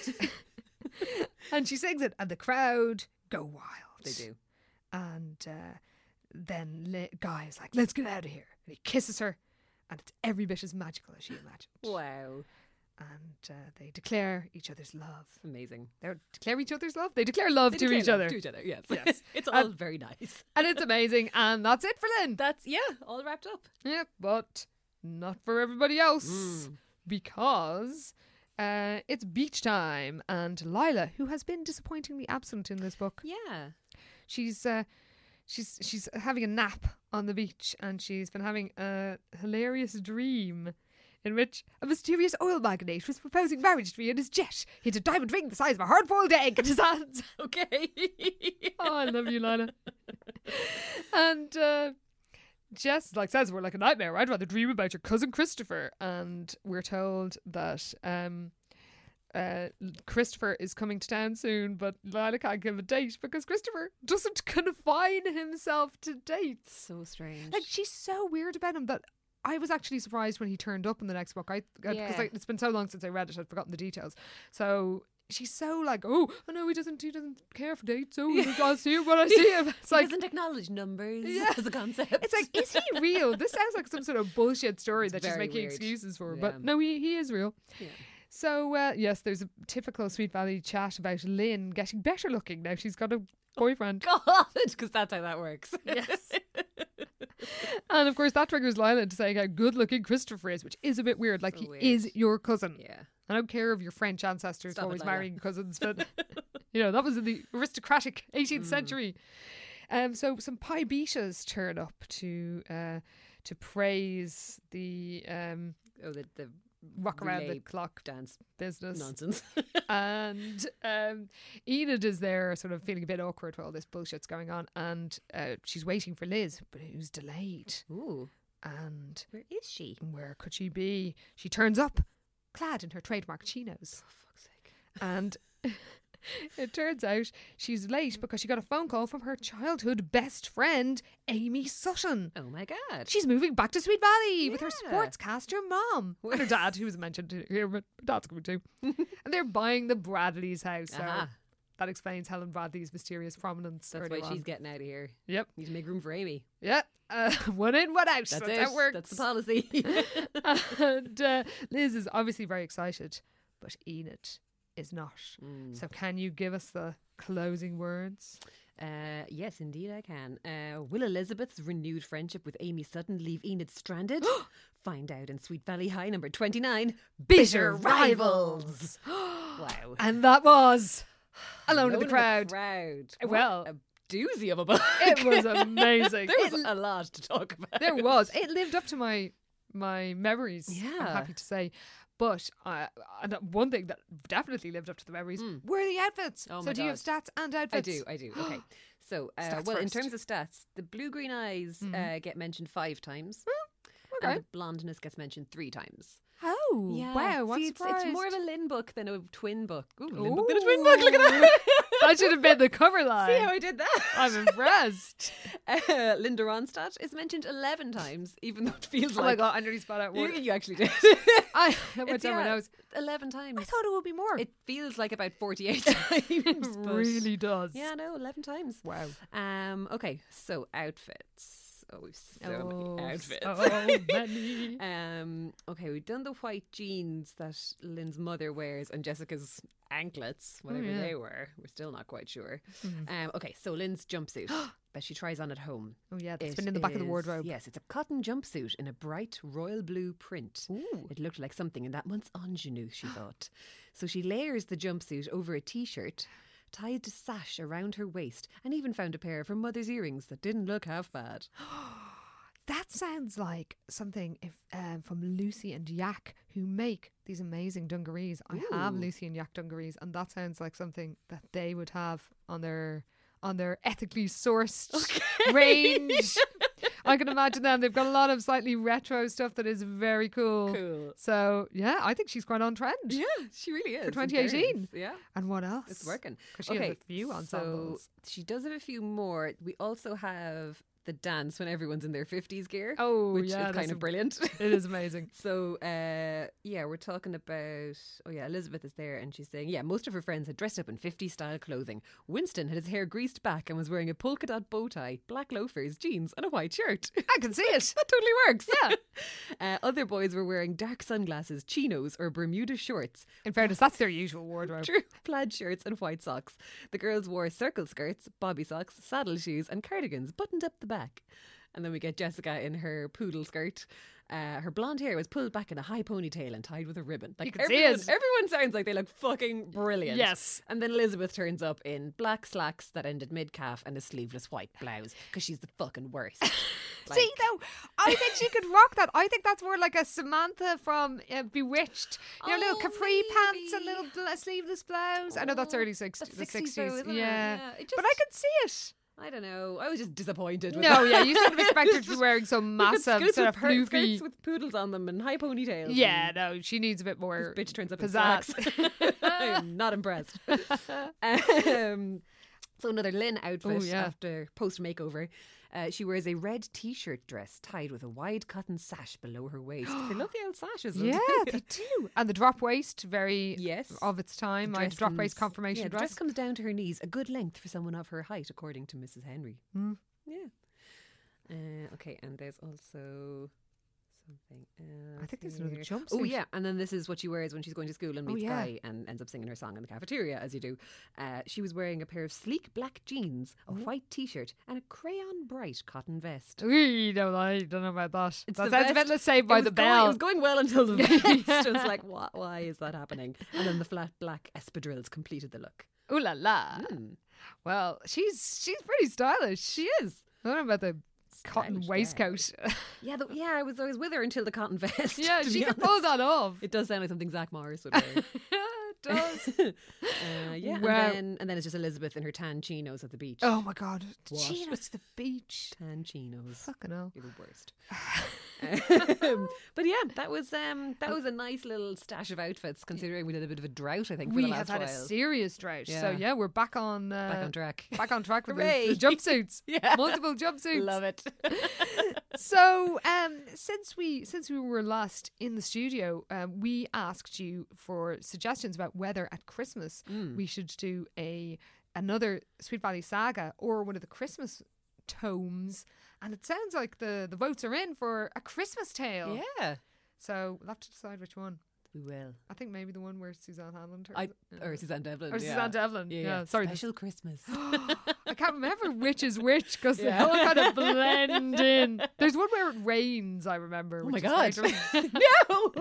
and she sings it, and the crowd go wild. They do. And uh, then Li- Guy is like, let's get out of here. And he kisses her, and it's every bit as magical as she imagined. Wow. And uh, they declare each other's love. Amazing. They declare each other's love? They declare love They to declare each love other. To each other, yes. Yes. It's all And- very nice. And it's amazing. And that's it for Lynn. That's, yeah, all wrapped up. Yeah, but not for everybody else. Mm. Because uh, it's beach time. And Lila, who has been disappointingly absent in this book, Yeah. she's uh, she's she's having a nap on the beach, and she's been having a hilarious dream in which a mysterious oil magnate was proposing marriage to me in his jet. He had a diamond ring the size of a hard-boiled egg in his hands. Okay. Oh, I love you, Lila. And uh, Jess like says, we're like a nightmare. I'd rather dream about your cousin Christopher. And we're told that um, uh, Christopher is coming to town soon, but Lila can't give a date because Christopher doesn't confine himself to dates. So strange. Like, she's so weird about him that I was actually surprised when he turned up in the next book. I because Yeah. it's been so long since I read it, I'd forgotten the details. So she's so like, oh, I know he doesn't, he doesn't care for dates. So I'll see him when I see him. It's he like, doesn't acknowledge numbers Yeah. as a concept. it's like, is he real? This sounds like some sort of bullshit story It's that she's very making weird. excuses for. Yeah. But no, he he is real. Yeah. So uh, yes, there's a typical Sweet Valley chat about Lynn getting better looking now. She's got a boyfriend. God, because that's how that works. Yes. And of course that triggers Lila into saying how good looking Christopher is, which is a bit weird. Like, So he weird. is your cousin. Yeah. I don't care if your French ancestors Stop it, always Lila. marrying cousins, but you know, that was in the aristocratic eighteenth Mm. century. Um so some Pi Betas turn up to uh to praise the um Oh, the, the rock around the relay clock dance business. nonsense. And um, Enid is there sort of feeling a bit awkward while all this bullshit's going on. And uh, she's waiting for Liz, but who's delayed. Ooh, And where is she? where could she be? She turns up clad in her trademark chinos. For fuck's sake. And it turns out she's late because she got a phone call from her childhood best friend, Amy Sutton. Oh my god. She's moving back to Sweet Valley with her Yeah. sportscaster mom and her dad, who was mentioned here, but her dad's coming too. And they're buying the Bradley's house. So Aha. that explains Helen Bradley's mysterious prominence. That's why earlier she's on. getting out of here. Yep. Need to make room for Amy. Yeah. Uh, one in, one out. That's, That's, it. how it works. That's the policy. And uh, Liz is obviously very excited, but Enid is not. Mm. So can you give us the closing words? Uh, yes, indeed, I can. Uh, will Elizabeth's renewed friendship with Amy Sutton leave Enid stranded? Find out in Sweet Valley High number twenty-nine. Bitter Rivals. Wow. And that was Alone, in Alone the Crowd. crowd. Well, What a doozy of a book. It was amazing. There was It- a lot to talk about. There was. It lived up to my my memories. I'm Yeah. happy to say. But uh, and one thing that definitely lived up to the memories Mm. were the outfits. Oh so my do you have God. stats and I outfits? do, I do. Okay. So, uh, Stats well, in first. terms of stats, the blue green eyes uh, get mentioned five times. Okay. And the blondness gets mentioned three times. Oh, wow. What's See, it's, it's more of surprised? a Lynn book than a twin book. Ooh, Lynn book than a twin book. Look at that. That should have been the cover line. See how I did that? I'm impressed. Uh, Linda Ronstadt is mentioned eleven times, even though it feels Oh like. my god, I nearly spelled out You, one. you actually did. I that went It's, down my yeah, nose. eleven times. I thought it would be more. It feels like about forty-eight times. It but- really does. Yeah, no, eleven times. Wow. Um. Okay, so outfits. Oh, we've so Oh, many outfits. so many. um. Okay, we've done the white jeans that Lynn's mother wears and Jessica's anklets, whatever yeah. they were. We're still not quite sure. Mhm. Um. Okay, so Lynn's jumpsuit that she tries on at home. Oh yeah, that's It been in the back of the is- wardrobe. Yes, it's a cotton jumpsuit in a bright royal blue print. Ooh. It looked like something in that month's ingenue, she thought. So she layers the jumpsuit over a t-shirt, tied a sash around her waist, and even found a pair of her mother's earrings that didn't look half bad. That sounds like something if um, from Lucy and Yak, who make these amazing dungarees. I have Ooh. Lucy and Yak dungarees, and that sounds like something that they would have on their on their ethically sourced range. I can imagine them. They've got a lot of slightly retro stuff that is very cool. Cool. So yeah, I think she's quite on trend. Yeah, she really is. For in twenty eighteen. fairness. Yeah. And what else? It's working. 'Cause she has a few ensembles. So she does have a few more. We also have the dance when everyone's in their fifties gear. Oh, which yeah, is that's kind a- of brilliant. It is amazing. So, uh, yeah, we're talking about. Oh, yeah, Elizabeth is there and she's saying, yeah, most of her friends had dressed up in fifties style clothing. Winston had his hair greased back and was wearing a polka dot bow tie, black loafers, jeans, and a white shirt. I can see it. That totally works. Yeah. uh, other boys were wearing dark sunglasses, chinos, or Bermuda shorts. In fairness, that's their usual wardrobe. True. Plaid shirts and white socks. The girls wore circle skirts, bobby socks, saddle shoes, and cardigans buttoned up the back. And then we get Jessica in her poodle skirt. Uh, her blonde hair was pulled back in a high ponytail and tied with a ribbon. Like You can see everyone, it. everyone sounds like they look fucking brilliant. Yes. And then Elizabeth turns up in black slacks that ended mid calf and a sleeveless white blouse because she's the fucking worst. Like- See, though, I think she could rock that. I think that's more like a Samantha from uh, Bewitched. You know, little Oh, capri pants and maybe. little bl- sleeveless blouse. I know that's Oh, early sixties. that's the sixties sixties. though, isn't it? yeah. Yeah, it But I just- could see it. I don't know. I was just disappointed. With No, that. yeah, you sort of expect her to be wearing some Look at massive skirts sort with of per- floofy. skirts with poodles on them and high ponytails. Yeah, and no, she needs a bit more this bitch turns up in pizzazz. slacks. I'm not impressed. um, so another Lynn outfit Oh, yeah. after post makeover. Uh, she wears a red t-shirt dress tied with a wide cotton sash below her waist. They love the old sashes. don't Yeah, they? they do. And the drop waist, very Yes. of its time. The I had dress drop waist comes- confirmation yeah, the dress. dress comes down to her knees, a good length for someone of her height, according to Missus Henry. Hmm. Yeah. Uh, okay, and there's also something else. I think there's another here. jumpsuit. Oh yeah, and then this is what she wears when she's going to school and Oh, meets yeah. Guy and ends up singing her song in the cafeteria, as you do. Uh, she was wearing a pair of sleek black jeans, a white t-shirt, and a crayon bright cotton vest. We don't, I don't know about that. It's that the sounds a vest. bit, let's say, It by was the going- bell. It was going well until the vest. It was like, why, why is that happening? And then the flat black espadrilles completed the look. Ooh la la. Mm. Well, she's she's pretty stylish. She is. I don't know about the cotton Slouched, waistcoat. Yeah, the, yeah. I was I was with her until the cotton vest. Yeah, to she be can honest. pull that off. It does sound like something Zach Morris would wear. It does. uh, yeah, Wow. and then and then it's just Elizabeth in her tan chinos at the beach. Oh my god. What? Chinos to the beach. Tan chinos. Fucking hell. You're the worst. um, but yeah, that was um that was a nice little stash of outfits considering we did a bit of a drought, I think, for We the have last had while. a serious drought. So Yeah. yeah, we're back on uh, Back on track. back on track with the, Hooray. the jumpsuits. Yeah. Multiple jumpsuits. Love it. So, um, since we since we were last in the studio, um, we asked you for suggestions about whether at Christmas Mm. we should do a another Sweet Valley Saga or one of the Christmas tomes, and it sounds like the the votes are in for A Christmas Tale. Yeah, So we'll have to decide which one. we will. I think maybe the one where Suzanne Hanlon turns I it. Yeah. or Suzanne Devlin. Or yeah. Suzanne Devlin. Yeah, Yeah, yeah. sorry. Special Christmas. I can't remember which is which because they Yeah. all kind of blend in. There's one where it rains, I remember. Oh which my is god! very dra- No,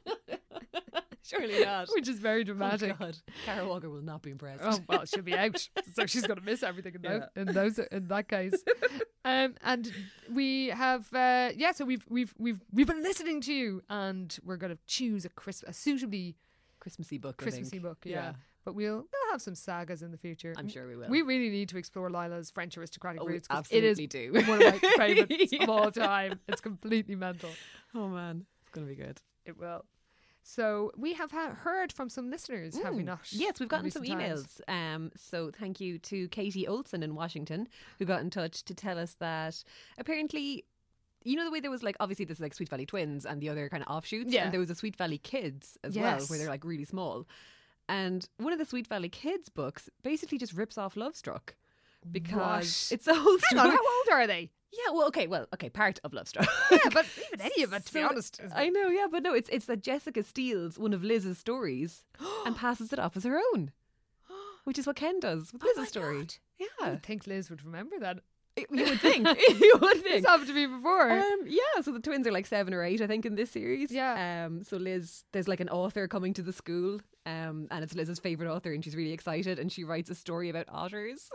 surely not. which is very Oh dramatic. god, Cara Walker will not be impressed. Oh well, she'll be out, so she's going to miss everything in, those, Yeah. in those in that case. Um, and we have uh, yeah, so we've we've we've we've been listening to you, and we're going to choose a Chris a suitably Christmassy book. I Christmassy think. book. Yeah. But we'll we'll have some sagas in the future. I'm sure we will. We really need to explore Lila's French aristocratic Oh, we roots. 'Cause it is absolutely do. one of my favourites Yeah. of all time. It's completely mental. Oh man, it's gonna be good. It will. So we have ha- heard from some listeners, have we Mm. not? Yes, we've in gotten some recent times? emails. Um, so thank you to Katie Olson in Washington who got in touch to tell us that apparently, you know, the way there was like obviously this is like Sweet Valley Twins and the other kind of offshoots, Yeah. and there was a Sweet Valley Kids as well, Yes. where they're like really small. And one of the Sweet Valley Kids books basically just rips off Lovestruck because What? it's a whole Hang story. on, how old are they? Yeah, well, okay, well, okay, part of Lovestruck. Yeah, but even any of it, to be So, honest. is- I know, yeah, but no, it's it's that Jessica steals one of Liz's stories and passes it off as her own, which is what Ken does with Oh Liz's my story. God. I Yeah, would think Liz would remember that. you would think. you would This think. happened to me before. Um, yeah, so the twins are like seven or eight, I think, in this series. Yeah. Um, so Liz, there's like an author coming to the school, um, and it's Liz's favorite author, and she's really excited, and she writes a story about otters.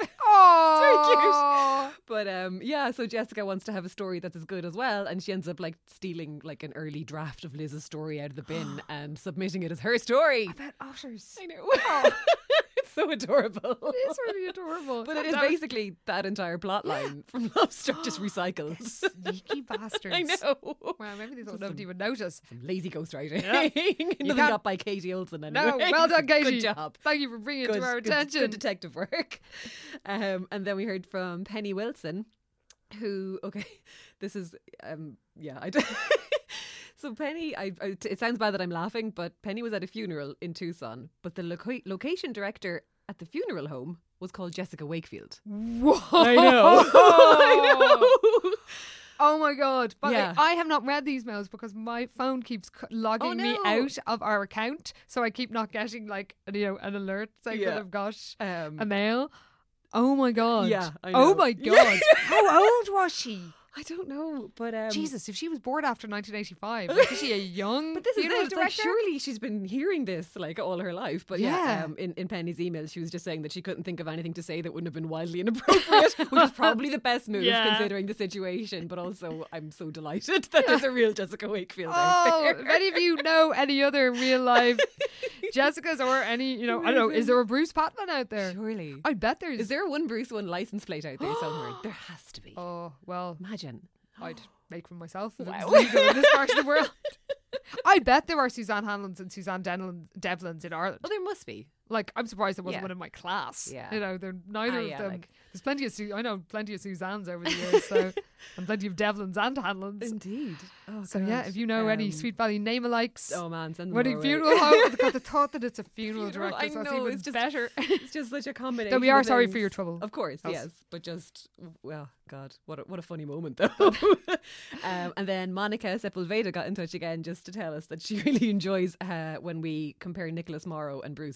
Oh, But um, yeah, so Jessica wants to have a story that's as good as well, and she ends up like stealing like an early draft of Liz's story out of the bin and submitting it as her story. about otters. I know. It's so adorable. It is really adorable. But it is That was- basically that entire plot line from Lovestruck just recycled. Sneaky bastards. I know. Well, maybe they thought nobody would notice. Some lazy ghostwriting. Yeah. Nothing can't- got by Katie Olson anyway. No, well done, Katie. Good job. Thank you for bringing it Good, to our good- attention. Good detective work. Um, and then we heard from Penny Wilson, who, okay, this is, um, yeah, I don't. So Penny, I, I, it sounds bad that I'm laughing, but Penny was at a funeral in Tucson, but the loca- location director at the funeral home was called Jessica Wakefield. Whoa. I know. I know. Oh my god! But Yeah. I have not read these mails because my phone keeps c- logging Oh, me no. out of our account, so I keep not getting like you know an alert saying Yeah. that I've got Um, a mail. Oh my god! Yeah, I Oh know. my Yeah. god! How old was she? I don't know, but um, Jesus, if she was born after nineteen eighty-five, like, is she a young But this is funeral it. It's like, director? surely she's been hearing this like all her life. But yeah, Yeah. um, in, in Penny's email, she was just saying that she couldn't think of anything to say that wouldn't have been wildly inappropriate, which is probably the best move Yeah. considering the situation. But also, I'm so delighted that there's a real Jessica Wakefield out Oh, there. if any of you know any other real life Jessicas or any, you know, I don't know, is there a Bruce Patman out there? Surely. I bet there's. Is there a one Bruce One license plate out there somewhere? There has to be. Oh, well, Imagine. I'd make one myself if Wow. it was legal in this part of the world. I bet there are Suzanne Hanlons and Suzanne Denlin, Devlins in Ireland. Oh, there must be. Like, I'm surprised there wasn't Yeah. one in my class. Yeah. You know, they're neither Ah, of yeah, them. like- There's plenty of, Su- I know plenty of Suzannes over the years, so, and plenty of Devlins and Hanlons. Indeed. Oh, So, yeah, God. if you know any Um, Sweet Valley name-alikes, Oh man, send them wedding our way. funeral home, God, the thought that it's a funeral, Funeral, director, I so that's know, even it's just- better. It's just such a combination. Though we are of sorry for things. your trouble. Of course, That's- yes, but just well, God, what a, what a funny moment though. um, and then Monica Sepulveda got in touch again just to tell us that she really enjoys uh, when we compare Nicholas Morrow and Bruce to Dennis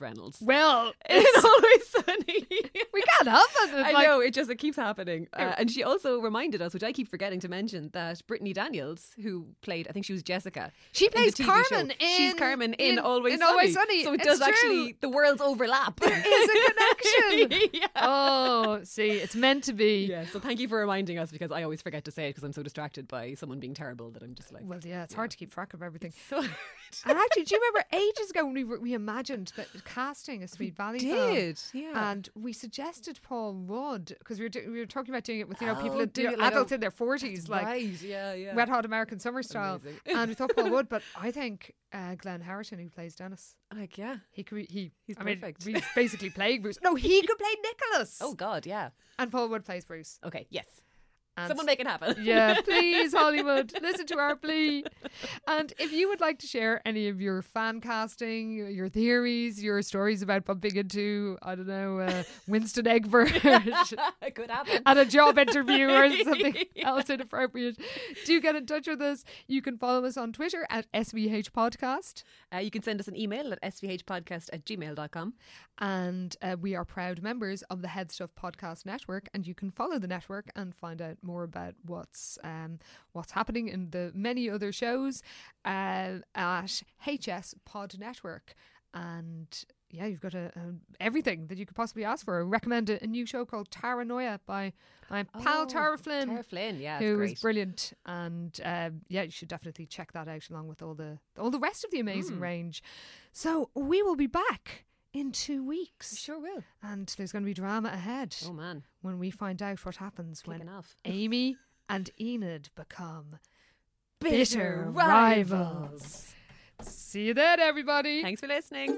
Reynolds. Well, It's Always Sunny. we can't help it. It's I like- know, it just it keeps happening. Uh, and she also reminded us, which I keep forgetting to mention, that Brittany Daniels, who played, I think she was Jessica. She in the plays T V show. Carmen She's in- Carmen in, in- Always in Sunny. Always Sunny. So it It's does true. actually, the worlds overlap. There is a connection. yeah. Oh, see, it's meant to be. Yeah, so thank you for reminding us, because I always forget to say it because I'm so distracted by someone being terrible that I'm just like, Well, yeah, it's hard to keep track of everything. so And actually, do you remember ages ago when we were, we imagined that casting a Sweet Valley film? did, yeah. And we suggested Paul Rudd because we were do- we were talking about doing it with you know Oh, people that do do it like adults a- in their forties, like right, yeah, yeah. Wet Hot American Summer style. Amazing. And we thought Paul Rudd, but I think uh, Glenn Harrington, who plays Dennis, Like, yeah. he could be, he He's I mean, perfect. he's basically playing Bruce. No, he could play Nicholas. Oh, God, yeah. And Paul Rudd plays Bruce. Okay, yes. And Someone make it happen. Yeah, please, Hollywood, listen to our plea. And if you would like to share any of your fan casting, your theories, your stories about bumping into, I don't know, uh, Winston Egbert It could happen. at a job interview or something else inappropriate, do get in touch with us. You can follow us on Twitter at S V H Podcast. Uh, you can send us an email at s v h podcast at gmail dot com. And uh, we are proud members of the Head Stuff Podcast Network, and you can follow the network and find out more about what's um, what's happening in the many other shows uh, at H S Pod Network. And yeah, you've got a, a, everything that you could possibly ask for. I recommend a, a new show called Taranoia by my pal Tara Flynn. Tara Flynn, yeah, Who it's is great. brilliant, and um, yeah, you should definitely check that out along with all the all the rest of the amazing Mm. range. So we will be back in two weeks. Sure will. And there's going to be drama ahead Oh, man. when we find out what happens Kicking when off. Amy and Enid become Bitter bitter rivals. rivals. See you then, everybody. Thanks for listening.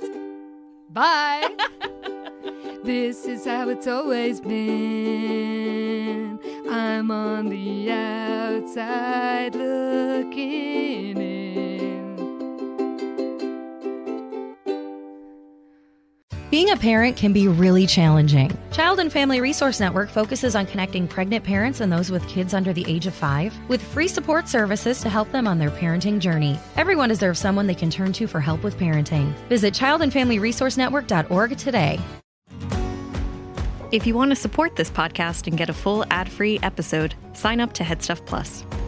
Bye. This is how it's always been. I'm on the outside looking in. Being a parent can be really challenging. Child and Family Resource Network focuses on connecting pregnant parents and those with kids under the age of five with free support services to help them on their parenting journey. Everyone deserves someone they can turn to for help with parenting. Visit child and family resource network dot org today. If you want to support this podcast and get a full ad-free episode, sign up to Headstuff Plus.